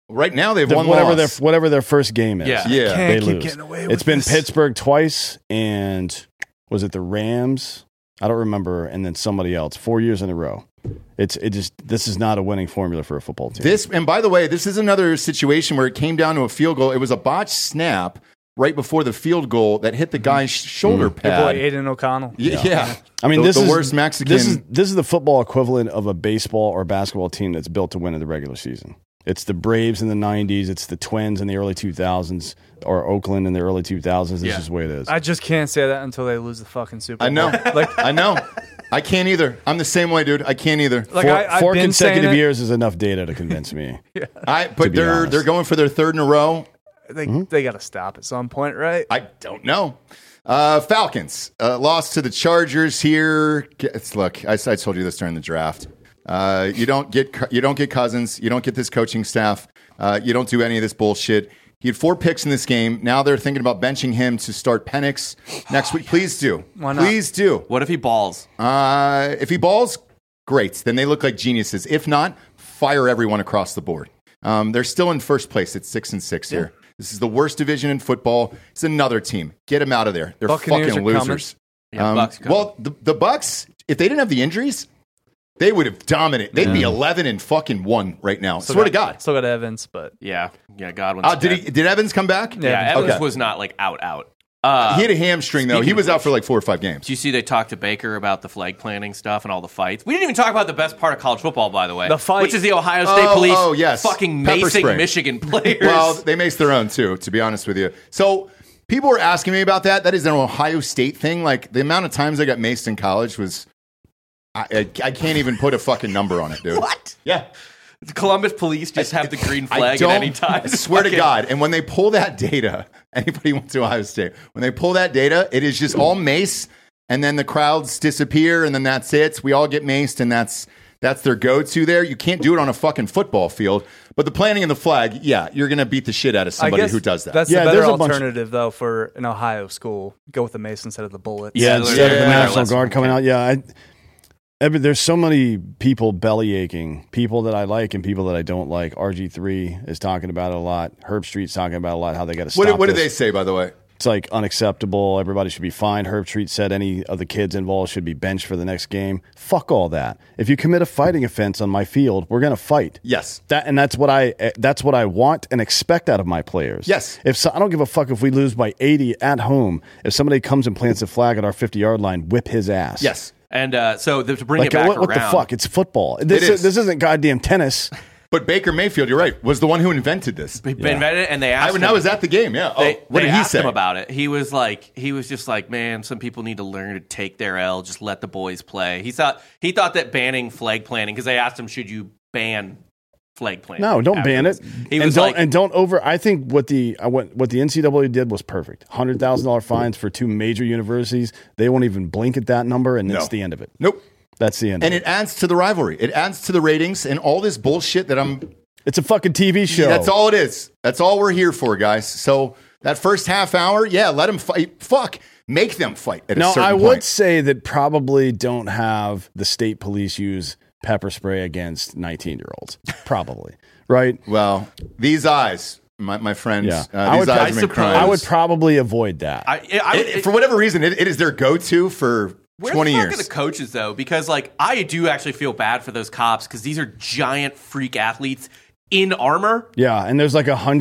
Right now, they've won whatever their first game is. Yeah. They Can't keep lose. getting away with It's been this. Pittsburgh twice, and was it the Rams? I don't remember, and then somebody else. 4 years in a row. This is not a winning formula for a football team. And by the way, this is another situation where it came down to a field goal. It was a botched snap right before the field goal that hit the guy's shoulder Your pad. boy Aiden O'Connell. Yeah. I mean, the worst Mexican. This is the football equivalent of a baseball or basketball team that's built to win in the regular season. It's the Braves in the 90s. It's the Twins in the early 2000s, or Oakland in the early 2000s. This is the way it is. I just can't say that until they lose the fucking Super Bowl. I know. I know. I can't either. I'm the same way, dude. I can't either. Like Four consecutive years is enough data to convince me. But they're going for their third in a row. They got to stop at some point, right? I don't know. Falcons lost to the Chargers here. Look, I told you this during the draft. You don't get Cousins. You don't get this coaching staff. You don't do any of this bullshit. He had 4 picks in this game. Now they're thinking about benching him to start Penix next week. Please do. Why not? Please do. What if he balls? If he balls, great. Then they look like geniuses. If not, fire everyone across the board. They're still in first place at 6-6 here. This is the worst division in football. It's another team. Get them out of there. They're Buccaneers fucking are losers. Yeah, Bucks coming. Well, the Bucks, if they didn't have the injuries, they would have dominated. They'd be 11-1 right now. Swear to God. Still got Evans, but Yeah, Godwin's Did Evans come back? Yeah, Evans Okay. was not like out. He had a hamstring, though. Speaking He of was out which- for like 4 or 5 games. Do you see they talked to Baker about the flag planting stuff and all the fights? We didn't even talk about the best part of college football, by the way. The fight. Which is the Ohio State police yes. fucking Pepper macing spray. Michigan players. Well, they maced their own, too, to be honest with you. So people were asking me about that. That is an Ohio State thing. Like, the amount of times I got maced in college was... I can't even put a fucking number on it, dude. What? Yeah. The Columbus police just have the green flag at any time. I swear to God. And when they pull that data, anybody who went to Ohio State, when they pull that data, it is just all mace, and then the crowds disappear, and then that's it. We all get maced, and that's their go-to there. You can't do it on a fucking football field. But the planting of the flag, yeah, you're going to beat the shit out of somebody who does that. That's the better alternative, though, for an Ohio school. Go with the mace instead of the bullets. Yeah, instead of the National Guard coming out. Yeah, there's so many people belly aching, people that I like and people that I don't like. RG3 is talking about it a lot. Herb Street's talking about it a lot, how they got to stop What did this. they say, by the way? It's like unacceptable. Everybody should be fined. Herb Street said any of the kids involved should be benched for the next game. Fuck all that. If you commit a fighting offense on my field, we're going to fight. Yes. That's what I want and expect out of my players. Yes. I don't give a fuck if we lose by 80 at home. If somebody comes and plants a flag at our 50-yard line, whip his ass. Yes. And to bring it back what around. the fuck? It's football. This isn't goddamn tennis. But Baker Mayfield, you're right, was the one who invented this. He invented it, and they asked him. I was at the game, yeah. What did he asked say? him about it. He was just like, man, some people need to learn to take their L. Just let the boys play. He thought that banning flag planting, because they asked him, should you ban flag planting? No, don't ban it. He was I think what the NCAA did was perfect. $100,000 fines for 2 major universities. They won't even blink at that number, and that's the end of it. Nope. That's the end. And it adds to the rivalry. It adds to the ratings and all this bullshit that It's a fucking TV show. That's all it is. That's all we're here for, guys. So that first half hour, yeah, let them fight. Fuck. Make them fight at a certain point. I would say that probably don't have the state police use pepper spray against 19-year-olds. Probably. Right? Well, these eyes, my friends, Yeah. these eyes have been crying. I would probably avoid that. For whatever reason, it is their go-to for 20 Where years. the fuck are the coaches, though? Because, I do actually feel bad for those cops, because these are giant freak athletes in armor. Yeah, and there's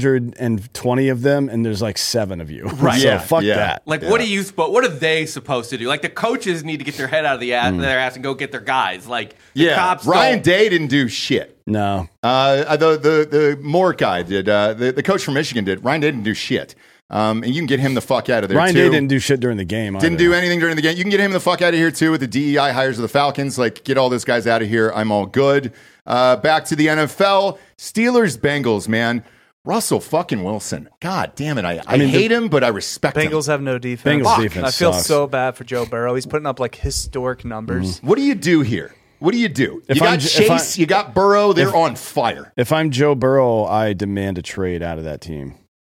120 of them, and there's 7 of you. Right. So fuck that. What are they supposed to do? The coaches need to get their head out of their ass and go get their guys. The cops Ryan Day didn't do shit. No. The Moore guy did. The coach from Michigan did. Ryan Day didn't do shit. And you can get him the fuck out of there, Ryan too. Day didn't do shit during the game. Didn't do anything during the game. You can get him the fuck out of here, too, with the DEI hires of the Falcons. Get all those guys out of here. I'm all good. Back to the NFL. Steelers, Bengals, man. Russell fucking Wilson. God damn it. I hate him, but I respect him. Bengals have no defense. Bengals defense I feel sucks. so bad for Joe Burrow. He's putting up historic numbers. What do you do here? What do you do? If You got I'm- Chase, you got Burrow. They're on fire. If I'm Joe Burrow, I demand a trade out of that team.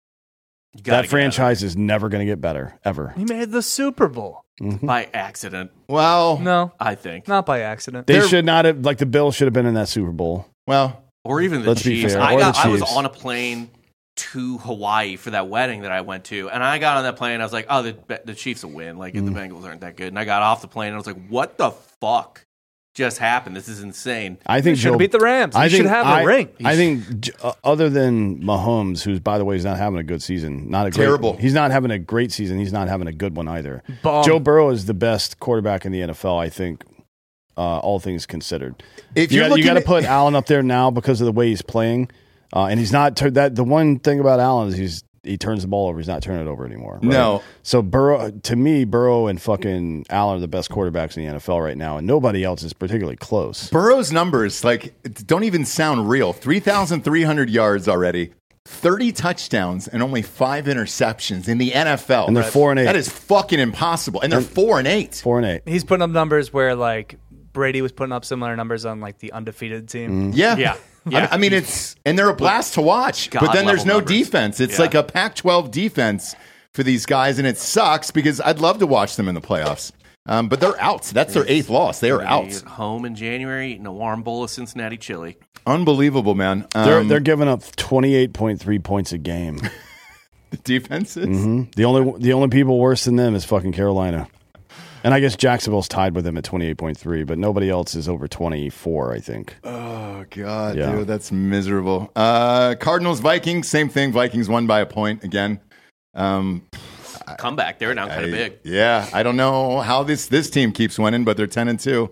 That franchise is never going to get better, ever. He made the Super Bowl. By accident. Well, No, I think. not by accident. They should not have, the Bills should have been in that Super Bowl. Well, Or even the Let's be Chiefs. fair. I Or the was Chiefs. on a plane to Hawaii for that wedding that I went to, and I got on that plane and I was like, oh, the Chiefs will win. Like, the Bengals aren't that good. And I got off the plane and I was like, what the fuck just happened? This is insane. I think should beat the Rams. He should have a ring. I think other than Mahomes, who's, by the way, is not having a good season. Terrible. He's not having a great season. He's not having a good one either. Bomb. Joe Burrow is the best quarterback in the NFL, I think, all things considered. If you you're got looking to at- put Allen up there now because of the way he's playing. And he's not the one thing about Allen is he turns the ball over. He's not turning it over anymore. Right? No. So Burrow and fucking Allen are the best quarterbacks in the NFL right now, and nobody else is particularly close. Burrow's numbers don't even sound real. 3,300 yards already, 30 touchdowns, and only 5 interceptions in the NFL. And they're 4-8. That is fucking impossible. And they're 4-8. 4-8. He's putting up numbers where like Brady was putting up similar numbers on like the undefeated team. Yeah. Yeah. I mean, and they're a blast to watch, but then there's no God-level numbers. defense. It's Yeah. like a Pac-12 defense for these guys, and it sucks because I'd love to watch them in the playoffs. But they're out. That's their 8th loss. They are out. Home in January, eating a warm bowl of Cincinnati chili. Unbelievable, man. They're giving up 28.3 points a game. The defenses. The only people worse than them is fucking Carolina. And I guess Jacksonville's tied with them at 28.3, but nobody else is over 24, I think. Oh, God, Yeah. dude, that's miserable. Cardinals, Vikings, same thing. Vikings won by a point again. Comeback. They're now kind of big. Yeah, I don't know how this team keeps winning, but they're 10-2.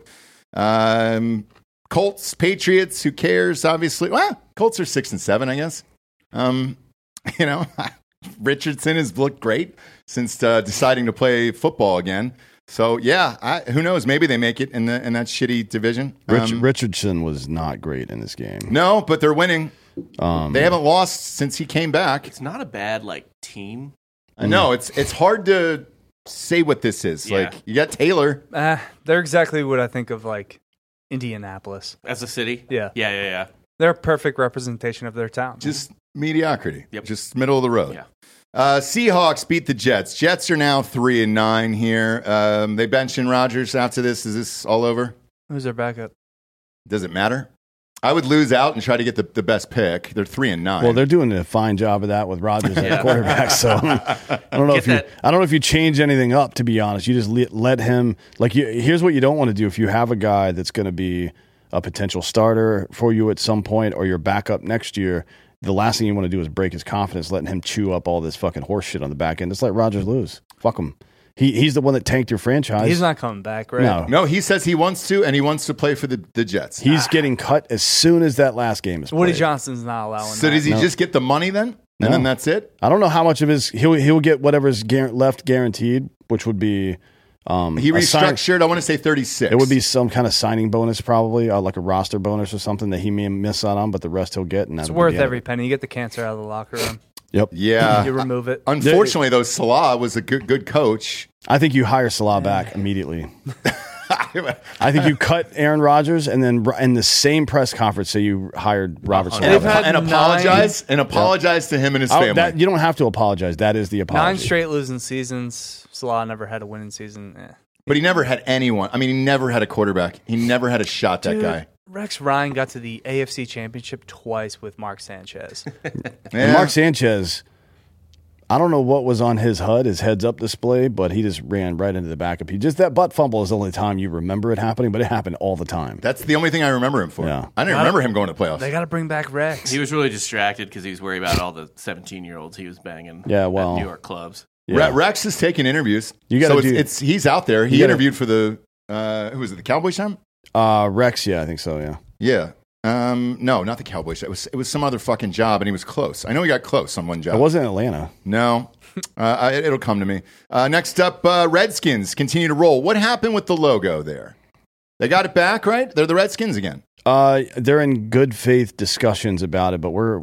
Colts, Patriots, who cares? Obviously, well, Colts are 6-7, I guess. Richardson has looked great since deciding to play football again. So yeah, who knows? Maybe they make it in that shitty division. Richardson was not great in this game. No, but they're winning. They haven't lost since he came back. It's not a bad team. I know it's hard to say what this is. Yeah. Like you got Taylor. They're exactly what I think of like Indianapolis As a city? Yeah. Yeah. They're a perfect representation of their town. Just mediocrity. Yep. Just middle of the road. Yeah. Seahawks beat the Jets. Jets are now 3-9 here. They benching Rodgers after this. Is this all over? Who's their backup? Does it matter? I would lose out and try to get the best pick. They're 3-9. Well, they're doing a fine job of that with Rodgers at quarterback. So I don't know if you change anything up. To be honest, you just let him. Here's what you don't want to do if you have a guy that's going to be a potential starter for you at some point or your backup next year. The last thing you want to do is break his confidence, letting him chew up all this fucking horse shit on the back end. Just let Rodgers lose. Fuck him. He's the one that tanked your franchise. He's not coming back, right? No, he says he wants to, and he wants to play for the Jets. He's getting cut as soon as that last game is played. Woody Johnson's not allowing So that. does he just get the money then? And then that's it? I don't know how much of his he'll get whatever's left guaranteed, which would be He restructured, I want to say 36. It would be some kind of signing bonus, probably, like a roster bonus or something that he may miss out on, but the rest he'll get. And It's worth every penny. You get the cancer out of the locker room. Yep. Yeah. You remove it. Unfortunately, though, Salah was a good coach. I think you hire Salah back immediately. I think you cut Aaron Rodgers and then in the same press conference say you hired Robert Salah. And apologize to him and his family. You don't have to apologize. That is the apology. 9 straight losing seasons. Salah never had a winning season. But he never had anyone. I mean, he never had a quarterback. He never had a shot, that Dude, guy. Rex Ryan got to the AFC Championship twice with Mark Sanchez. And Mark Sanchez, I don't know what was on his HUD, his heads-up display, but he just ran right into the backup. That butt fumble is the only time you remember it happening, but it happened all the time. That's the only thing I remember him for. Yeah. I didn't remember him going to playoffs. They got to bring back Rex. He was really distracted because he was worried about all the 17-year-olds he was banging Yeah, at well, New York clubs. Yeah. Rex is taking interviews. You gotta he's out there. He interviewed for the who was it? The Cowboys time? Rex, yeah, I think so. Yeah. Yeah. No, not the Cowboys. It was some other fucking job, and he was close. I know he got close on one job. It wasn't Atlanta. No. It'll come to me. Next up, Redskins continue to roll. What happened with the logo there? They got it back, right? They're the Redskins again. They're in good faith discussions about it, but we're,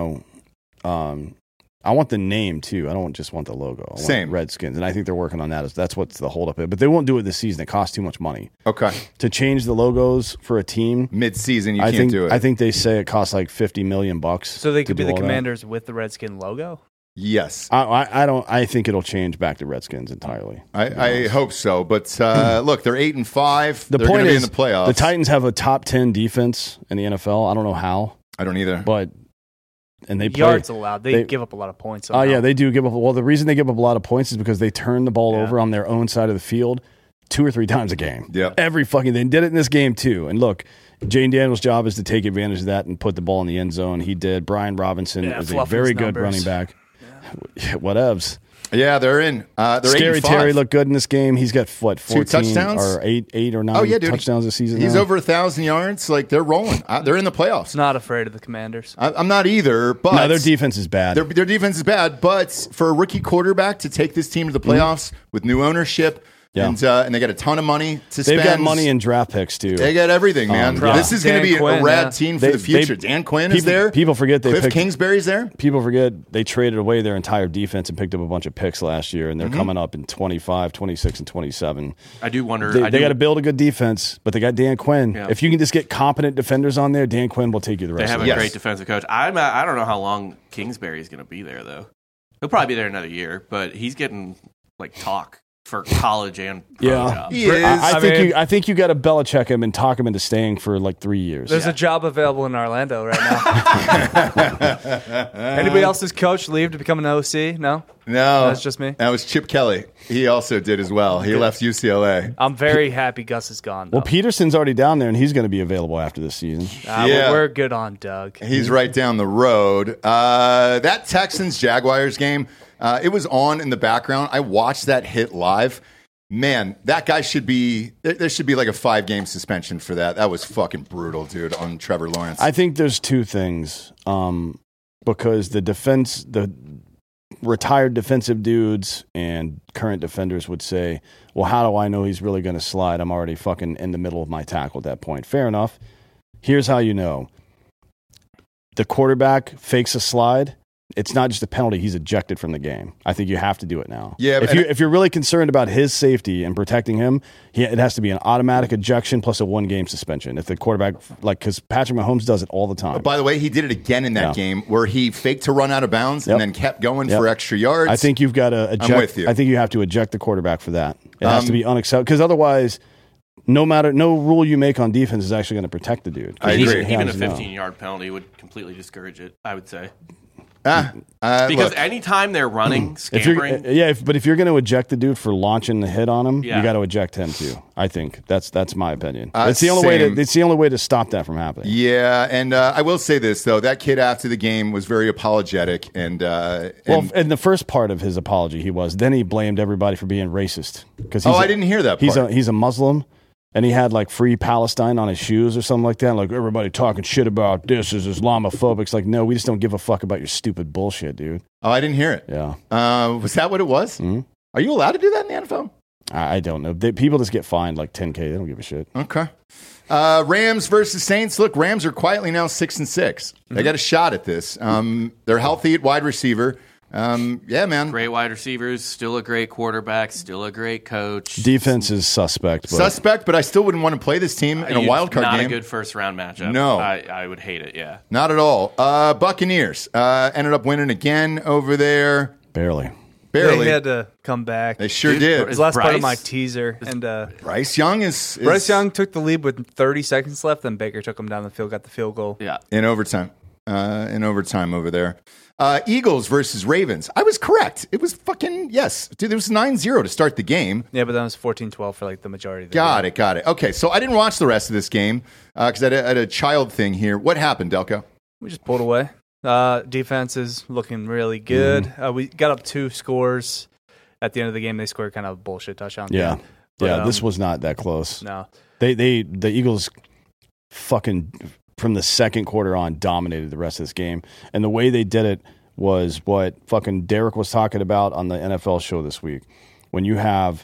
I want the name too. I don't just want the logo. I want Same. Redskins, and I think they're working on that. That's what's the holdup. But they won't do it this season. It costs too much money. Okay. To change the logos for a team mid-season, you I can't think, do it. I think they say it costs like $50 million. So they could be the all that. Commanders with the Redskin logo? Yes. I think it'll change back to Redskins entirely. I hope so. But look, they're 8-5. The They're point gonna be is, in the playoffs. the Titans have a top 10 defense in the NFL. I don't know how. I don't either. But and they play, yards allowed. They give up a lot of points. Oh yeah, they do give up. Well, the reason they give up a lot of points is because they turn the ball over on their own side of the field 2 or 3 times a game. Yep. Every fucking they did it in this game too. And look, Jane Daniels' job is to take advantage of that and put the ball in the end zone. He did. Brian Robinson is a very good running back. Yeah. Whatevs. Yeah, they're in. They're Scary 8-5. Terry looked good in this game. He's got, 14 touchdowns? or 8 or 9 touchdowns this season. He's now. over 1,000 yards. Like, they're rolling. They're in the playoffs. Not afraid of the Commanders. I'm not either, but... No, their defense is bad. Their defense is bad, but for a rookie quarterback to take this team to the playoffs with new ownership... Yeah. And they got a ton of money to spend. They've got money in draft picks, too. They got everything, man. This is going to be a rad team for the future. Dan Quinn is there. People forget Cliff Kingsbury's there. People forget they traded away their entire defense and picked up a bunch of picks last year, and they're coming up in 25, 26, and 27. I do wonder. They got to build a good defense, but they got Dan Quinn. Yeah. If you can just get competent defenders on there, Dan Quinn will take you the rest of the They have a great defensive coach. I don't know how long Kingsbury is going to be there, though. He'll probably be there another year, but he's getting like talk for college and pro jobs. He is. I think you got to Belichick him and talk him into staying for like 3 years. There's a job available in Orlando right now. Anybody else's coach leave to become an OC? No? No. That's just me? That was Chip Kelly. He also did as well. He left UCLA. I'm very happy Gus is gone, though. Well, Peterson's already down there, and he's going to be available after this season. We're good on Doug. He's right down the road. That Texans-Jaguars game, it was on in the background. I watched that hit live. Man, that guy should be – there should be like a 5-game suspension for that. That was fucking brutal, dude, on Trevor Lawrence. I think there's 2 things because the retired defensive dudes and current defenders would say, well, how do I know he's really going to slide? I'm already fucking in the middle of my tackle at that point. Fair enough. Here's how you know. The quarterback fakes a slide. It's not just a penalty. He's ejected from the game. I think you have to do it now. Yeah, if you're really concerned about his safety and protecting him, it has to be an automatic ejection plus a 1-game suspension. If the quarterback, because Patrick Mahomes does it all the time. By the way, he did it again in that game where he faked to run out of bounds and then kept going for extra yards. I think you've got to eject. I'm with you. I think you have to eject the quarterback for that. It has to be unacceptable because otherwise, no rule you make on defense is actually going to protect the dude. I agree. Even a 15-yard penalty would completely discourage it, I would say. Because anytime they're running, scampering. But if you're going to eject the dude for launching the hit on him, you got to eject him too. I think that's my opinion. It's the only way to. It's the only way to stop that from happening. Yeah, and I will say this though: that kid after the game was very apologetic, and in the first part of his apology, he was. Then he blamed everybody for being racist because I didn't hear that part. He's a Muslim. And he had like Free Palestine on his shoes or something like that. Like, everybody talking shit about this is Islamophobic. It's like, no, we just don't give a fuck about your stupid bullshit, dude. Oh, I didn't hear it. Yeah. Was that what it was? Mm-hmm. Are you allowed to do that in the NFL? I don't know. People just get fined like $10K. They don't give a shit. Okay. Rams versus Saints. Look, Rams are quietly now 6-6. Mm-hmm. They got a shot at this. They're healthy at wide receiver. Yeah, man. Great wide receivers, still a great quarterback, still a great coach. Defense is suspect. But I still wouldn't want to play this team in a wild card game. Not a good first-round matchup. No. I would hate it, yeah. Not at all. Buccaneers ended up winning again over there. Barely. They had to come back. They sure did. It was the last part of my teaser. And Bryce Young is... Bryce Young took the lead with 30 seconds left, then Baker took him down the field, got the field goal. Yeah. In overtime. Over there. Eagles versus Ravens. I was correct. It was fucking, yes. Dude, it was 9-0 to start the game. Yeah, but that was 14-12 for like the majority of the game. Got it. Okay, so I didn't watch the rest of this game because I had a child thing here. What happened, Delco? We just pulled away. Defense is looking really good. We got up 2 scores. At the end of the game, they scored kind of a bullshit touchdown. Yeah. But, this was not that close. No. The Eagles fucking... from the second quarter on, dominated the rest of this game. And the way they did it was what fucking Derek was talking about on the NFL show this week. When you have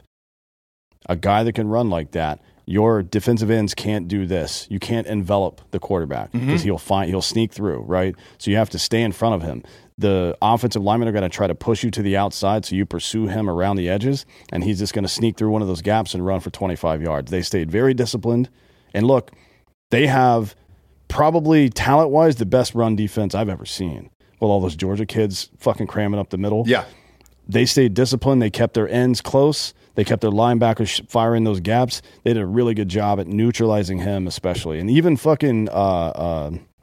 a guy that can run like that, your defensive ends can't do this. You can't envelop the quarterback because he'll sneak through, right? So you have to stay in front of him. The offensive linemen are going to try to push you to the outside, so you pursue him around the edges, and he's just going to sneak through one of those gaps and run for 25 yards. They stayed very disciplined. And look, they have... probably talent-wise, the best run defense I've ever seen. With all those Georgia kids fucking cramming up the middle. Yeah. They stayed disciplined. They kept their ends close. They kept their linebackers firing those gaps. They did a really good job at neutralizing him especially. And even fucking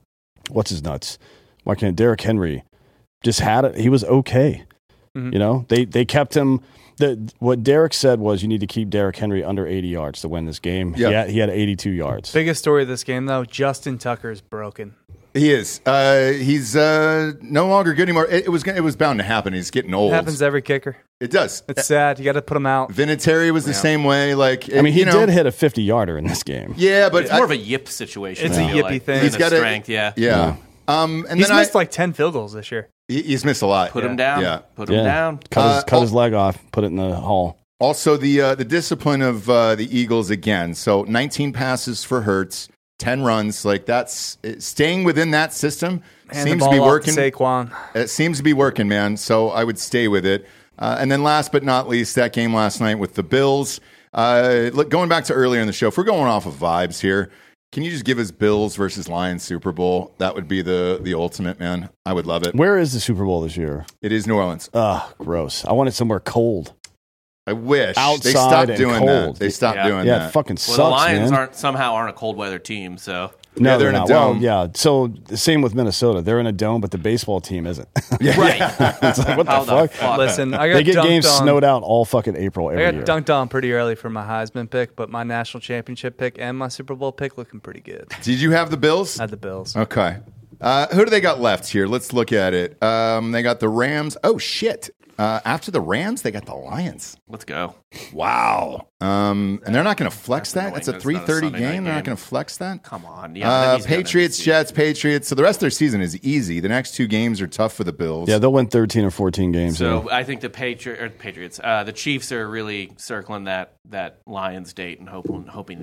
what's his nuts? Why can't Derrick Henry just had it? He was okay. Mhm. You know, they kept him. What Derek said was you need to keep Derrick Henry under 80 yards to win this game. Yep. He had 82 yards. Biggest story of this game, though, Justin Tucker is broken. He is. He's no longer good anymore. It was bound to happen. He's getting old. It happens to every kicker. It does. It's sad. You got to put him out. Vinatieri was the same way. Like, I mean, he did hit a 50-yarder in this game. Yeah, but It's more of a yip situation. It's I a feel yippy like, thing. than He's a got strength, yeah. Yeah. And He's then missed like 10 field goals this year. he's missed a lot. Put him down. Yeah. Put him down. Cut his leg off, put it in the hall. Also, the discipline of the Eagles again. So 19 passes for Hurts, 10 runs. Like that's staying within that system Hand the seems to ball be off working. Saquon. It seems to be working, man. So I would stay with it. And then last but not least, that game last night with the Bills. Going back to earlier in the show, if we're going off of vibes here, can you just give us Bills versus Lions Super Bowl? That would be the ultimate, man. I would love it. Where is the Super Bowl this year? It is New Orleans. Ugh, gross. I want it somewhere cold. I wish Outside they stopped and doing cold. that. They stopped doing Yeah, that. it fucking Well, sucks, the Lions man. aren't a cold weather team, so No, Yeah, they're in a not. dome. Well, yeah. So the same with Minnesota. They're in a dome, but the baseball team isn't. right. It's like, what How the fuck? Listen, I got They get dunked games on. snowed out all fucking April every I year. got dunked on pretty early for my Heisman pick, but my national championship pick and my Super Bowl pick looking pretty good. Did you have the Bills? I had the Bills. Okay. Who do they got left here? Let's look at it. They got the Rams. Oh, shit. After the Rams, they got the Lions. Let's go. Wow. And they're not going to flex that? That's a That's not a 3:30 Sunday night game. They're not game. going to flex that? Come on. Yeah, that he's gonna Patriots, see. Jets, Patriots. So the rest of their season is easy. The next two games are tough for the Bills. Yeah, they'll win 13 or 14 games. So yeah. I think the Patriots, the Chiefs are really circling that Lions date and hoping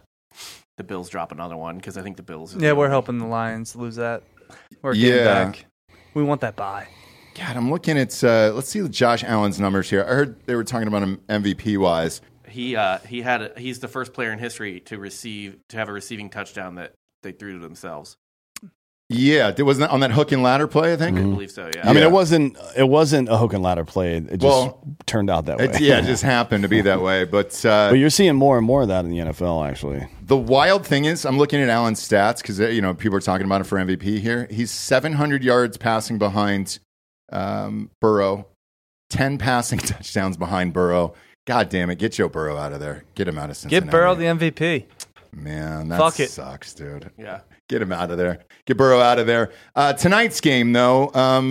the Bills drop another one because I think the Bills. Yeah, we're hoping the Lions lose that. We're getting Yeah. back. We want that bye. God, I'm looking at, let's see Josh Allen's numbers here. I heard they were talking about him MVP-wise. He's the first player in history to have a receiving touchdown that they threw to themselves. Yeah, wasn't that on that hook and ladder play, I think? I believe so. Yeah. I mean, Yeah. it wasn't a hook and ladder play. It just turned out that way. It just happened to be that way. But But you're seeing more and more of that in the NFL, actually. the wild thing is, I'm looking at Allen's stats because people are talking about him for MVP here. He's 700 yards passing behind Burrow, 10 passing touchdowns behind Burrow. God damn it, get Joe Burrow out of there. Get him out of Cincinnati. Get Burrow the MVP. Man, that Fuck it. sucks, dude. Yeah. Get him out of there. Get Burrow out of there. Tonight's game, though,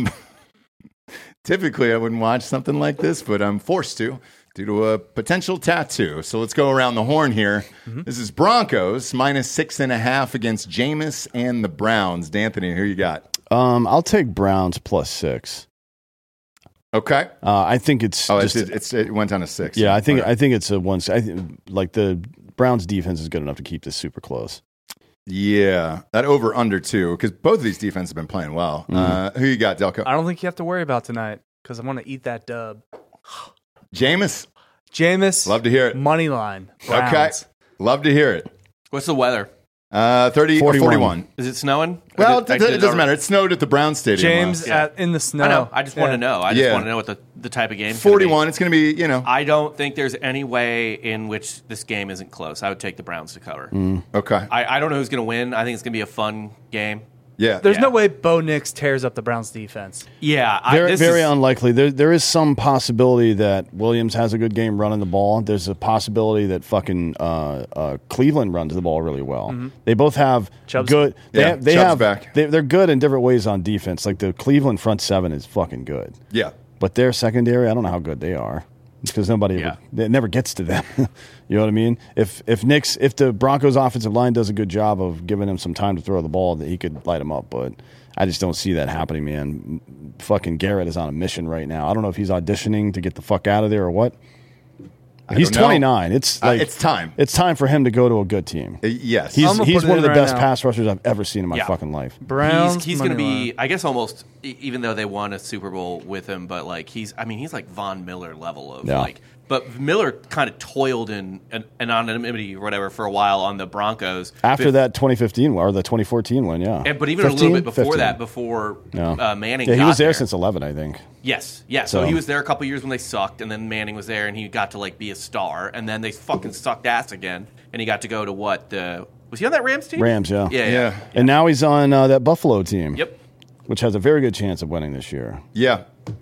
typically I wouldn't watch something like this, but I'm forced to due to a potential tattoo. So let's go around the horn here. Mm-hmm. This is Broncos -6.5 against Jameis and the Browns. D'Anthony, who you got? I'll take Browns +6. Okay. I think it's it went down to 6. Yeah, I think Okay. it's a one. Like the Browns defense is good enough to keep this super close. Yeah, that over under too, because both of these defenses have been playing well. Who you got, Delco? I don't think you have to worry about tonight because I want to eat that dub. Jameis. Jameis. Love to hear it. Money line. Browns. Okay. Love to hear it. What's the weather? 41. Is it snowing? Well, it doesn't matter. It snowed at the Browns Stadium. James last. in the snow. I know. I just want to know. I just Yeah. want to know what the type of game. 41. It's going to be, I don't think there's any way in which this game isn't close. I would take the Browns to cover. Okay. I don't know who's going to win. I think it's going to be a fun game. Yeah. There's no way Bo Nix tears up the Browns defense. Yeah. Very unlikely. There is some possibility that Williams has a good game running the ball. There's a possibility that fucking Cleveland runs the ball really well. Mm-hmm. They both have Chubb's- good. Yeah, They Chubb's have. back. They're good in different ways on defense. Like the Cleveland front seven is fucking good. Yeah. But their secondary, I don't know how good they are. It's because it never gets to them. You know what I mean? If the Broncos offensive line does a good job of giving him some time to throw the ball, that he could light him up. But I just don't see that happening, man. Fucking Garrett is on a mission right now. I don't know if he's auditioning to get the fuck out of there or what. He's don't know. 29. It's like it's time. It's time for him to go to a good team. Yes. He's I'm gonna put it one of in the right best now. pass rushers I've ever seen in my Yeah. fucking life. Browns. He's going to money be, line. I guess, almost even though they won a Super Bowl with him, but like he's like Von Miller level of Yeah. like. But Miller kind of toiled in anonymity or whatever for a while on the Broncos. After that 2015 or the 2014 one, yeah. But even a 15? little bit before 15. that, before Yeah. Manning Yeah, he got was there since 11, I think. Yes, yeah. So So- he was there a couple years when they sucked, and then Manning was there, and he got to like be a star, and then they fucking sucked ass again, and he got to go to Was he on that Rams team? Rams, yeah. Yeah. And now he's on that Buffalo team. Yep. Which has a very good chance of winning this year. Yeah.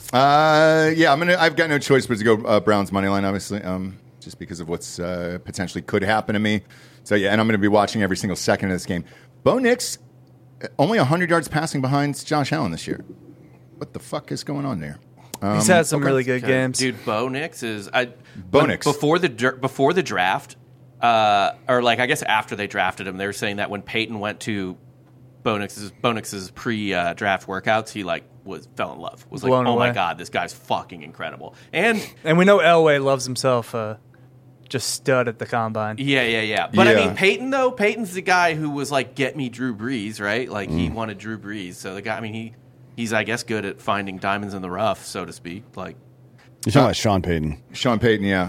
I've got no choice but to go Browns money line, obviously, just because of what's potentially could happen to me. So, yeah, and I'm going to be watching every single second of this game. Bo Nix, only 100 yards passing behind Josh Allen this year. What the fuck is going on there? He's had some really good games. Dude, Bo Nix is... Bo Nix. Before the draft, or like I guess after they drafted him, they were saying that when Peyton went to Bo Nix's pre-draft workouts, he fell in love. Was like, Blown away. My God, this guy's fucking incredible. And we know Elway loves himself just stud at the combine. Yeah. But I mean, Peyton's the guy who was like, get me Drew Brees, right? Like he wanted Drew Brees. So the guy, I mean, he's I guess good at finding diamonds in the rough, so to speak. Like you're talking about Sean Payton. Sean Payton, yeah.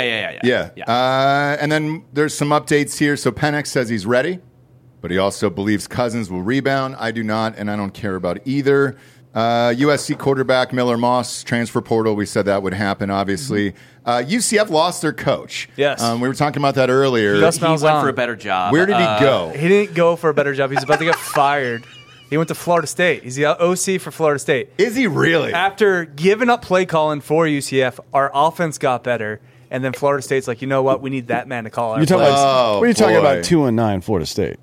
Yeah. And then there's some updates here. So Penix says he's ready, but he also believes Cousins will rebound. I do not, and I don't care about either. USC quarterback Miller Moss, transfer portal. We said that would happen, obviously. UCF lost their coach. Yes. We were talking about that earlier. He went for a better job. Where did he go? He didn't go for a better job. He's about to get fired. He went to Florida State. He's the OC for Florida State. Is he really? After giving up play calling for UCF, our offense got better. And then Florida State's like, you know what? We need that man to call our plays. What are you talking about? 2-9 Florida State.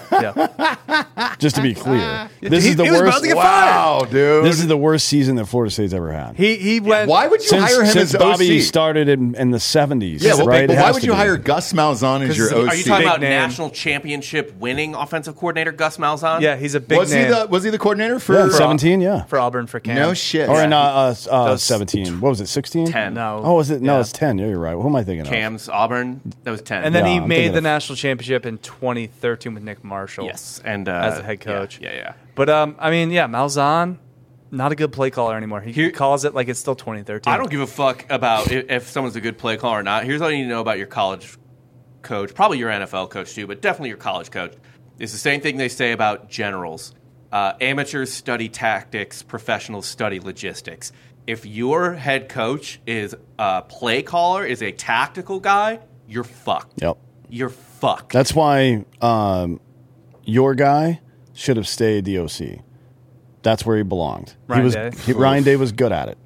Yeah. Just to be clear, this is the was worst. about to get Wow, fired. dude! This is the worst season that Florida State's ever had. He went. Why would you hire him since as Bobby OC? started in the 70s? Yeah, right? but It why has would to you be. hire Gus Malzahn as your OC? Are you talking about name. national championship winning offensive coordinator Gus Malzahn? Yeah, he's a big name. Was he the coordinator for 17? Yeah, for Auburn for Cam. No shit. or in 17. What was it? 16? 10. No. Oh, was it? No, it's 10. Yeah, you're right. Who am I thinking of? Cam's Auburn. That was 10. And then Yeah, he I'm made thinking the of- national championship in 2013 with Nick Marshall. yes, and as the head coach. Yeah. But I mean, Malzahn, not a good play caller anymore. He calls it like it's still 2013. I don't give a fuck about if someone's a good play caller or not. Here's all you need to know about your college coach, probably your NFL coach too, but definitely your college coach. It's the same thing they say about generals. Amateurs study tactics, professionals study logistics. If your head coach is a play caller, is a tactical guy, you're fucked. Yep. You're fucked. That's why your guy should have stayed the OC. That's where he belonged. Ryan Day. Ryan Day was good at it.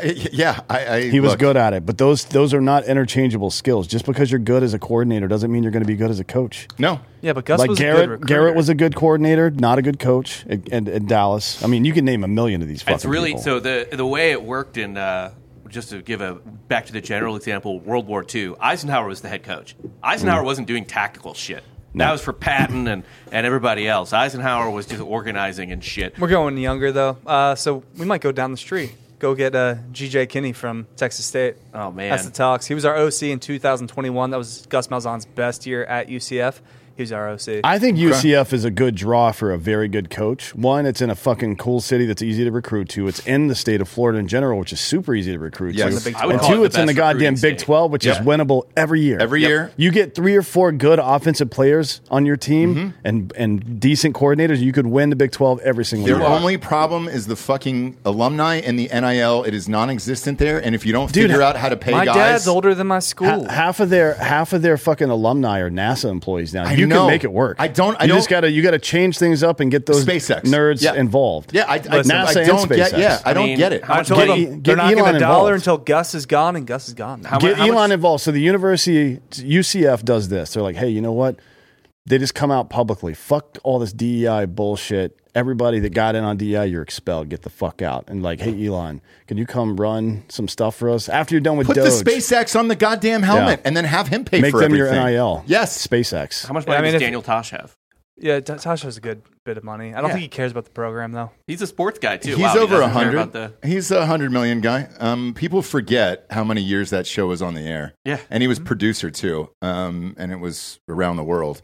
Yeah. He was good at it, but those are not interchangeable skills. Just because you're good as a coordinator doesn't mean you're going to be good as a coach. No. Yeah, but Gus Like was a good Garrett, recruiter. Garrett was a good coordinator, not a good coach in Dallas. I mean, you can name a million of these fucking It's really people. so the way it worked in just to give a back to the general example, World War II, Eisenhower was the head coach. Eisenhower wasn't doing tactical shit. That was for Patton and everybody else. Eisenhower was just organizing and shit. We're going younger, though. So we might go down the street. Go get G.J. Kinney from Texas State. Oh, man. That's the talks. He was our OC in 2021. That was Gus Malzahn's best year at UCF. He was our OC. I think UCF is a good draw for a very good coach. One, it's in a fucking cool city that's easy to recruit to. It's in the state of Florida in general, which is super easy to recruit Yes. to. I would And call it two, the it's in the best goddamn recruiting Big state. 12, which is winnable every year. Every year. You get 3 or 4 good offensive players on your team and decent coordinators, you could win the Big 12 every single Their year. only problem is the fucking alumni and the NIL. It is non-existent there, and if you don't figure out how to pay my guys, dad's older than my school. Half of their fucking alumni are NASA employees now. I You know. can make it work. I You got to change things up and get those SpaceX. nerds Yeah. involved. Yeah, I NASA and don't get. SpaceX. Yeah, I don't mean, get it. I told Get- them get they're not Elon going $1 involved. until Gus is gone, and Gus is gone. Get Elon involved. So the university, UCF does this. They're like, hey, you know what? They just come out publicly. Fuck all this DEI bullshit. Everybody that got in on DEI, you're expelled. Get the fuck out. And like, hey, Elon, can you come run some stuff for us? After you're done with Put Doge, the SpaceX on the goddamn helmet, Yeah. and then have him pay make for them everything. your NIL. Yes. SpaceX. How much money I mean, does if- Daniel Tosh have? Yeah, Tosh has a good bit of money. I don't Yeah. think he cares about the program, though. He's a sports guy too. He's Wow, he over doesn't care 100. about the- He's a 100 million guy. People forget how many years that show was on the air. Yeah. And he was producer too. And it was around the world.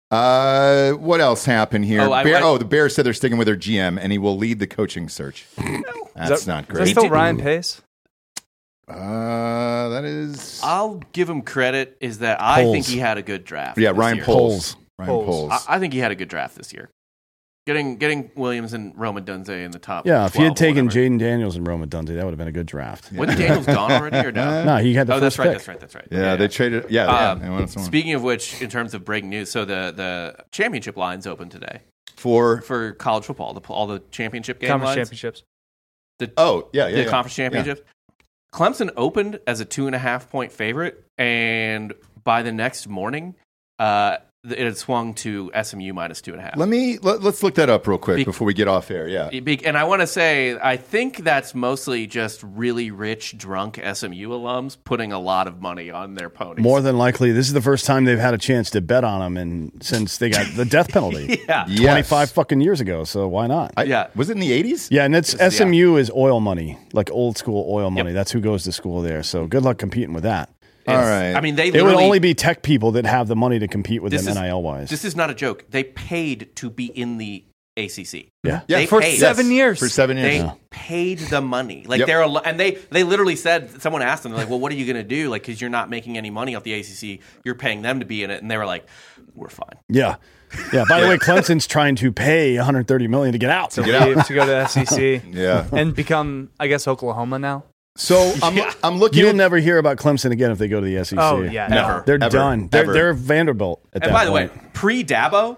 What else happened here? Oh, the Bears said they're sticking with their GM, and he will lead the coaching search. That's not Is that great. still Ryan Pace? That is. I'll give him credit. Is that I Poles. think he had a good draft. Yeah, this Ryan year. Poles. Ryan Poles. Poles. I think he had a good draft this year. Getting Williams and Roma Dunze in the top. Yeah, if he had 12 or taken whatever. Jaden Daniels and Roma Dunze, that would have been a good draft. Wasn't Daniels gone already or no? No, he had the that's first right. pick. That's right. Yeah, they traded. Yeah, they wanted someone. Speaking of which, in terms of breaking news, so the championship line's open today for college football. All the championship game Conference lines. championships. The conference championships. Clemson opened as a 2.5-point favorite, and by the next morning, it had swung to SMU minus 2.5. Let's look that up real quick before we get off air. Yeah, and I want to say I think that's mostly just really rich, drunk SMU alums putting a lot of money on their ponies. More than likely, this is the first time they've had a chance to bet on them, and since they got the death penalty, 25 fucking years ago. So why not? Was it in the 80s? Yeah, and SMU is oil money, like old school oil money. That's who goes to school there. So good luck competing with that. All right. I mean, it would only be tech people that have the money to compete with them NIL-wise. This is not a joke. They paid to be in the ACC. Yeah, they for paid. 7 years. For 7 years, they paid the money. Like they literally said. Someone asked them, they're like, "Well, what are you going to do? Like, because you're not making any money off the ACC, you're paying them to be in it." And they were like, "We're fine." Yeah. By the way, Clemson's trying to pay $130 million to get out. To leave, to go to SEC. Yeah, and become, I guess, Oklahoma now. So I'm looking. You'll never hear about Clemson again if they go to the SEC. Oh yeah, never. They're done. They're Vanderbilt at that point. And by the way, pre-Dabo,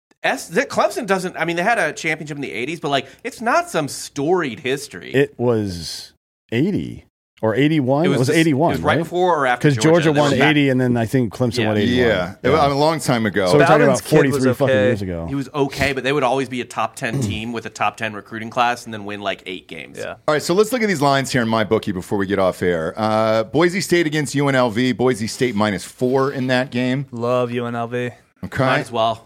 Clemson doesn't. I mean, they had a championship in the '80s, but like, it's not some storied history. It was 80 or 81. It was 81. It was right before or after because Georgia won 80, and then I think Clemson won 81. Yeah, a long time ago. So we're talking about Bowden's 43 fucking years ago. He was okay, but they would always be a top 10 team with a top 10 recruiting class, and then win like 8 games. Yeah. All right, so let's look at these lines here in my bookie before we get off air. Boise State against UNLV. Boise State -4 in that game. Love UNLV. Okay, Might as well.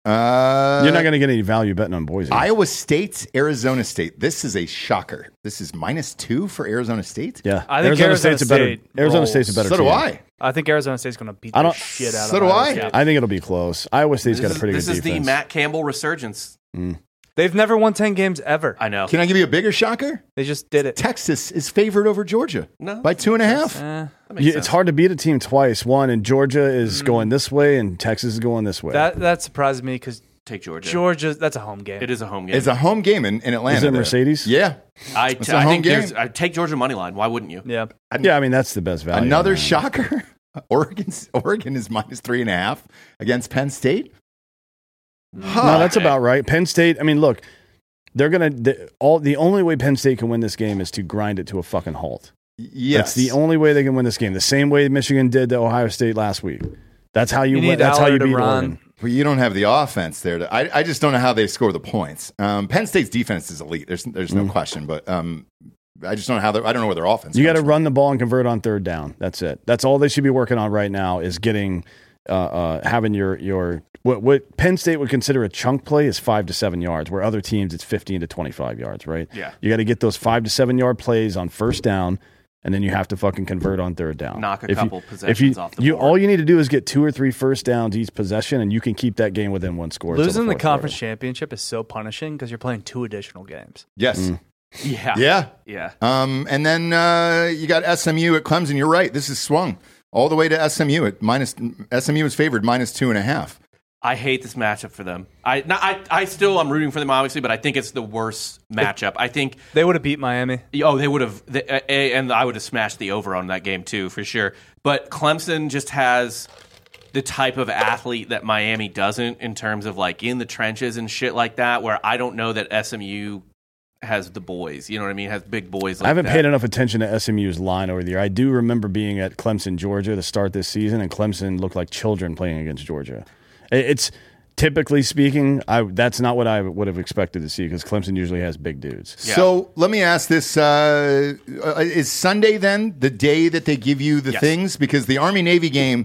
You're not going to get any value betting on Boise. Iowa State, Arizona State. This is a shocker. This is -2 for Arizona State. Yeah, I think Arizona State's a better. Arizona State's a better. So team. do I. I think Arizona State's going to beat the shit out of. So do Iowa I. State. I think it'll be close. Iowa State's got a pretty good defense. This is the Matt Campbell resurgence. They've never won 10 games ever. I know. Can I give you a bigger shocker? They just did it. Texas is favored over Georgia by 2.5. It's hard to beat a team twice. And Georgia is going this way, and Texas is going this way. That surprised me because take Georgia. Georgia, that's a home game. It is a home game. It's a home game in Atlanta. Is it Mercedes? Yeah. I think I take Georgia money line. Why wouldn't you? Yeah. Yeah, I mean, that's the best value. Another shocker. Oregon is -3.5 against Penn State. No, that's about right. Penn State, I mean, look, the only way Penn State can win this game is to grind it to a fucking halt. Yes. That's the only way they can win this game. The same way Michigan did to Ohio State last week. That's how you win. That's how you beat Oregon. Well, you don't have the offense there. I just don't know how they score the points. Penn State's defense is elite. There's no question, but I just don't know I don't know where their offense. You got to run the ball and convert on third down. That's it. That's all they should be working on right now is getting having your what Penn State would consider a chunk play is 5 to 7 yards, where other teams it's 15 to 25 yards. Right? Yeah. You got to get those 5 to 7 yard plays on first down. And then you have to fucking convert on third down. Knock a couple possessions off the board. All you need to do is get 2 or 3 first downs each possession, and you can keep that game within one score. Losing the conference championship is so punishing because you're playing 2 additional games. Yes. Yeah. And then you got SMU at Clemson. You're right. This is swung all the way to SMU. SMU is favored -2.5. I hate this matchup for them. I still am rooting for them, obviously, but I think it's the worst matchup. I think they would have beat Miami. Oh, they would have, and I would have smashed the over on that game too, for sure. But Clemson just has the type of athlete that Miami doesn't, in terms of like in the trenches and shit like that. Where I don't know that SMU has the boys. You know what I mean? Has big boys. Like I haven't that. paid enough attention to SMU's line over the year. I do remember being at Clemson, Georgia, to start this season, and Clemson looked like children playing against Georgia. It's typically speaking, that's not what I would have expected to see because Clemson usually has big dudes. Yeah. So let me ask this: is Sunday then the day that they give you the things? Because the Army-Navy game,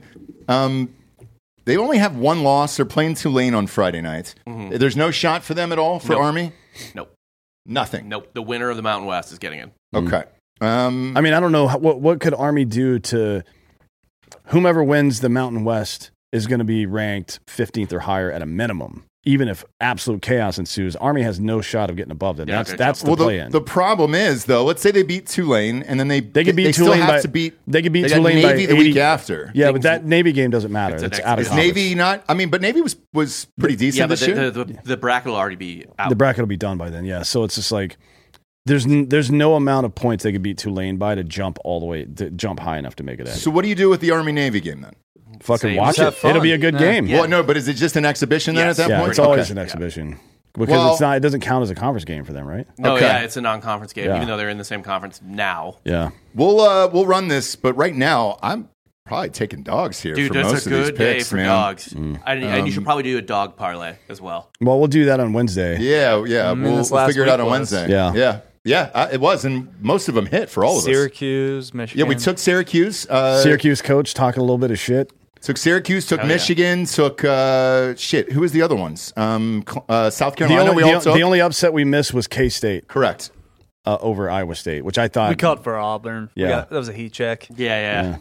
they only have one loss. They're playing Tulane on Friday night. Mm-hmm. There's no shot for them at all for Army. Nope. Nothing. Nope. The winner of the Mountain West is getting in. Okay. I mean, I don't know what could Army do to whomever wins the Mountain West is going to be ranked 15th or higher at a minimum. even if absolute chaos ensues, Army has no shot of getting above them. Yeah, That's the play-in. The problem is, though, let's say they beat Tulane, and then they could beat still Tulane have by, to beat. They could beat they got Tulane Navy by the 80. week after. Yeah, but that Navy game doesn't matter. It's out of Is conference. Navy not? I mean, but Navy was pretty decent Yeah, but this year. the bracket will already be out. The bracket will be done by then. Yeah, so it's just like there's no amount of points they could beat Tulane by to jump all the way to jump high enough to make it. So what do you do with the Army Navy game then? Fucking Same. watch Just have it. fun. It'll be a good game. Well, no, but is it just an exhibition then Yes. at that Yeah, point? it's always Okay. an exhibition because Well- it's not. It doesn't count as a conference game for them, right? No, Okay. yeah, it's a non-conference game, Yeah. even though they're in the same conference now. Yeah. We'll run this, but right now I'm probably taking dogs here Dude, for that's most a of these good day picks, for man. dogs. And you should probably do a dog parlay as well. Well, we'll do that on Wednesday. Yeah. We'll this last figure it out week on was. Wednesday. Yeah. It was, and most of them hit for all of us. Syracuse, Michigan. Yeah, we took Syracuse. Syracuse coach talking a little bit of shit. Took Syracuse, took Hell yeah. Michigan, took who was the other ones? South Carolina. The only upset we missed was K-State Correct. over Iowa State, which I thought We called for Auburn. Yeah. That was a heat check. Yeah.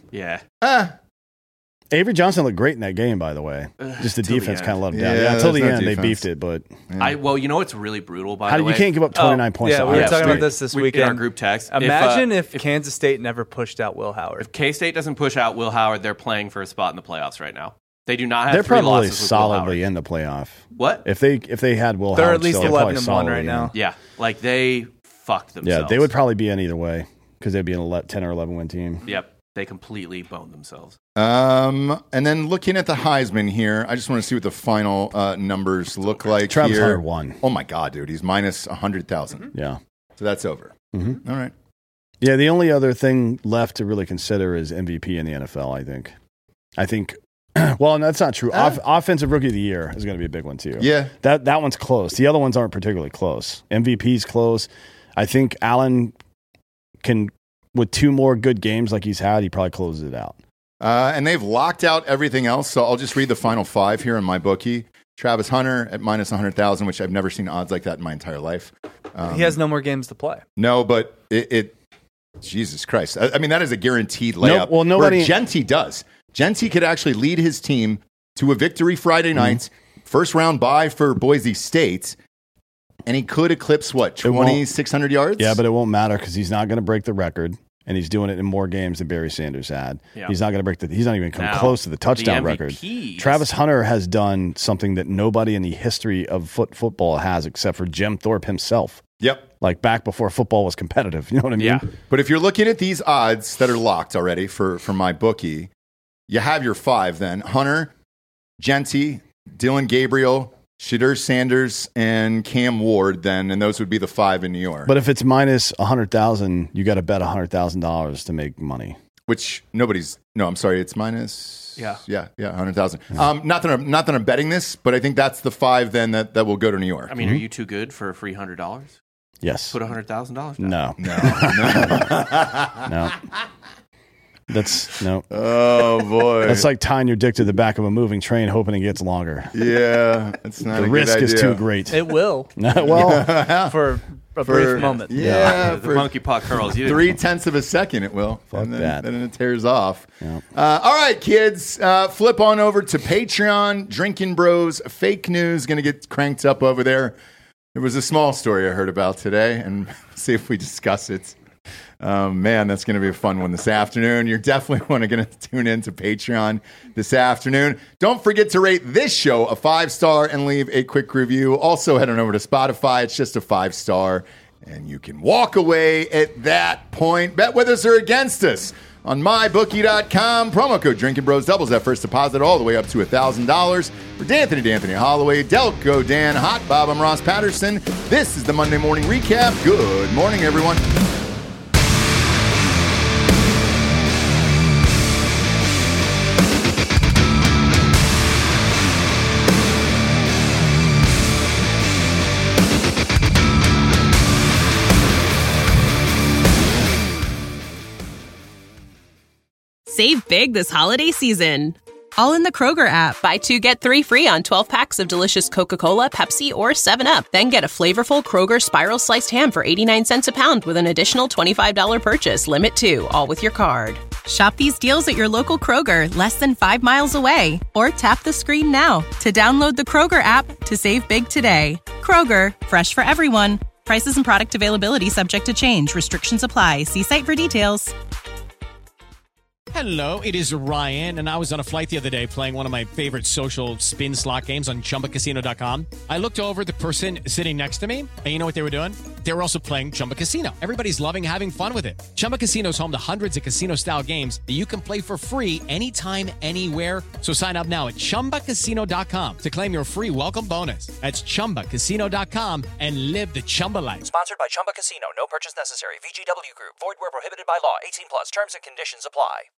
Avery Johnson looked great in that game. By the way, just the till the defense end. kind of let him down. Yeah, Yeah, until the there's no end they defense. beefed it, but Well, you know what's really brutal, by how the do way? you can't give up 29 points? Yeah, to we were Iowa talking State. about this In weekend. our group text. Imagine if Kansas State never pushed out Will Howard. If K-State doesn't push out Will Howard, they're playing for a spot in the playoffs right now. They do not have They're 3 probably losses with Will solidly Howard. in the playoff. What? If they had Will They're Howard, at least still, 11 probably and 1 right solidly now. in. Yeah, like they fucked themselves. Yeah, they would probably be in either way because they'd be an 10 or 11 win team. Yep, they completely boned themselves. And then looking at the Heisman here, I just want to see what the final numbers look like Travis here. Hunter won. Oh my God, dude, he's minus 100,000. Yeah. So that's over. Mhm. All right. Yeah, the only other thing left to really consider is MVP in the NFL, I think, well, no, that's not true. Offensive Rookie of the Year is going to be a big one, too. Yeah. That one's close. The other ones aren't particularly close. MVP's close. I think Allen can, with 2 more good games like he's had, he probably closes it out. And they've locked out everything else, so I'll just read the final 5 here in my bookie. Travis Hunter at minus 100,000, which I've never seen odds like that in my entire life. He has no more games to play. No, but it Jesus Christ. I mean, that is a guaranteed layup. well, nobody- Where Genty does. Genty could actually lead his team to a victory Friday night, first round bye for Boise State, and he could eclipse, what, 2,600 yards? Yeah, but it won't matter because he's not going to break the record, and he's doing it in more games than Barry Sanders had. Yeah. He's not going to break he's not even come Now, close to the touchdown the record. MVPs. Travis Hunter has done something that nobody in the history of football has except for Jim Thorpe himself. Yep. Like back before football was competitive. You know what I mean? Yeah. But if you're looking at these odds that are locked already for my bookie, you have your 5 then. Hunter, Genty, Dylan Gabriel, Shadur Sanders, and Cam Ward then, and those would be the 5 in New York. But if it's minus 100,000, you got to bet $100,000 to make money. Which I'm sorry, it's minus. Yeah. 100,000. Not that I'm betting this, but I think that's the 5 then that will go to New York. I mean, are you too good for a free $100? Yes. Put $100,000 down. No. No. That's no. Oh boy, That's like tying your dick to the back of a moving train, hoping it gets longer. yeah, it's not. The a risk good is idea. too great. It will Well, for a brief moment. Yeah, The for monkey paw curls. You 0.3 of a second, it will. Fuck and then, that. Then it tears off. Yeah. All right, kids, flip on over to Patreon. Drinking Bros fake news going to get cranked up over there. There was a small story I heard about today, and see if we discuss it. Man, that's going to be a fun one this afternoon. You're definitely going to tune in to Patreon this afternoon. Don't forget to rate this show a 5-star and leave a quick review. Also, head on over to Spotify. It's just a 5-star, and you can walk away at that point. Bet with us or against us on MyBookie.com. Promo code Drinking Bros doubles that first deposit all the way up to $1,000. For D'Anthony Holloway, Delco Dan, Hot Bob, I'm Ross Patterson. This is the Monday Morning Recap. Good morning, everyone. Save big this holiday season. All in the Kroger app. Buy 2, get 3 free on 12 packs of delicious Coca-Cola, Pepsi, or 7-Up. Then get a flavorful Kroger Spiral Sliced Ham for 89 cents a pound with an additional $25 purchase. Limit 2, all with your card. Shop these deals at your local Kroger, less than 5 miles away. Or tap the screen now to download the Kroger app to save big today. Kroger, fresh for everyone. Prices and product availability subject to change. Restrictions apply. See site for details. Hello, it is Ryan, and I was on a flight the other day playing one of my favorite social spin slot games on ChumbaCasino.com. I looked over at the person sitting next to me, and you know what they were doing? They were also playing Chumba Casino. Everybody's loving having fun with it. Chumba Casino is home to hundreds of casino-style games that you can play for free anytime, anywhere. So sign up now at ChumbaCasino.com to claim your free welcome bonus. That's ChumbaCasino.com and live the Chumba life. Sponsored by Chumba Casino. No purchase necessary. VGW Group. Void where prohibited by law. 18 plus. Terms and conditions apply.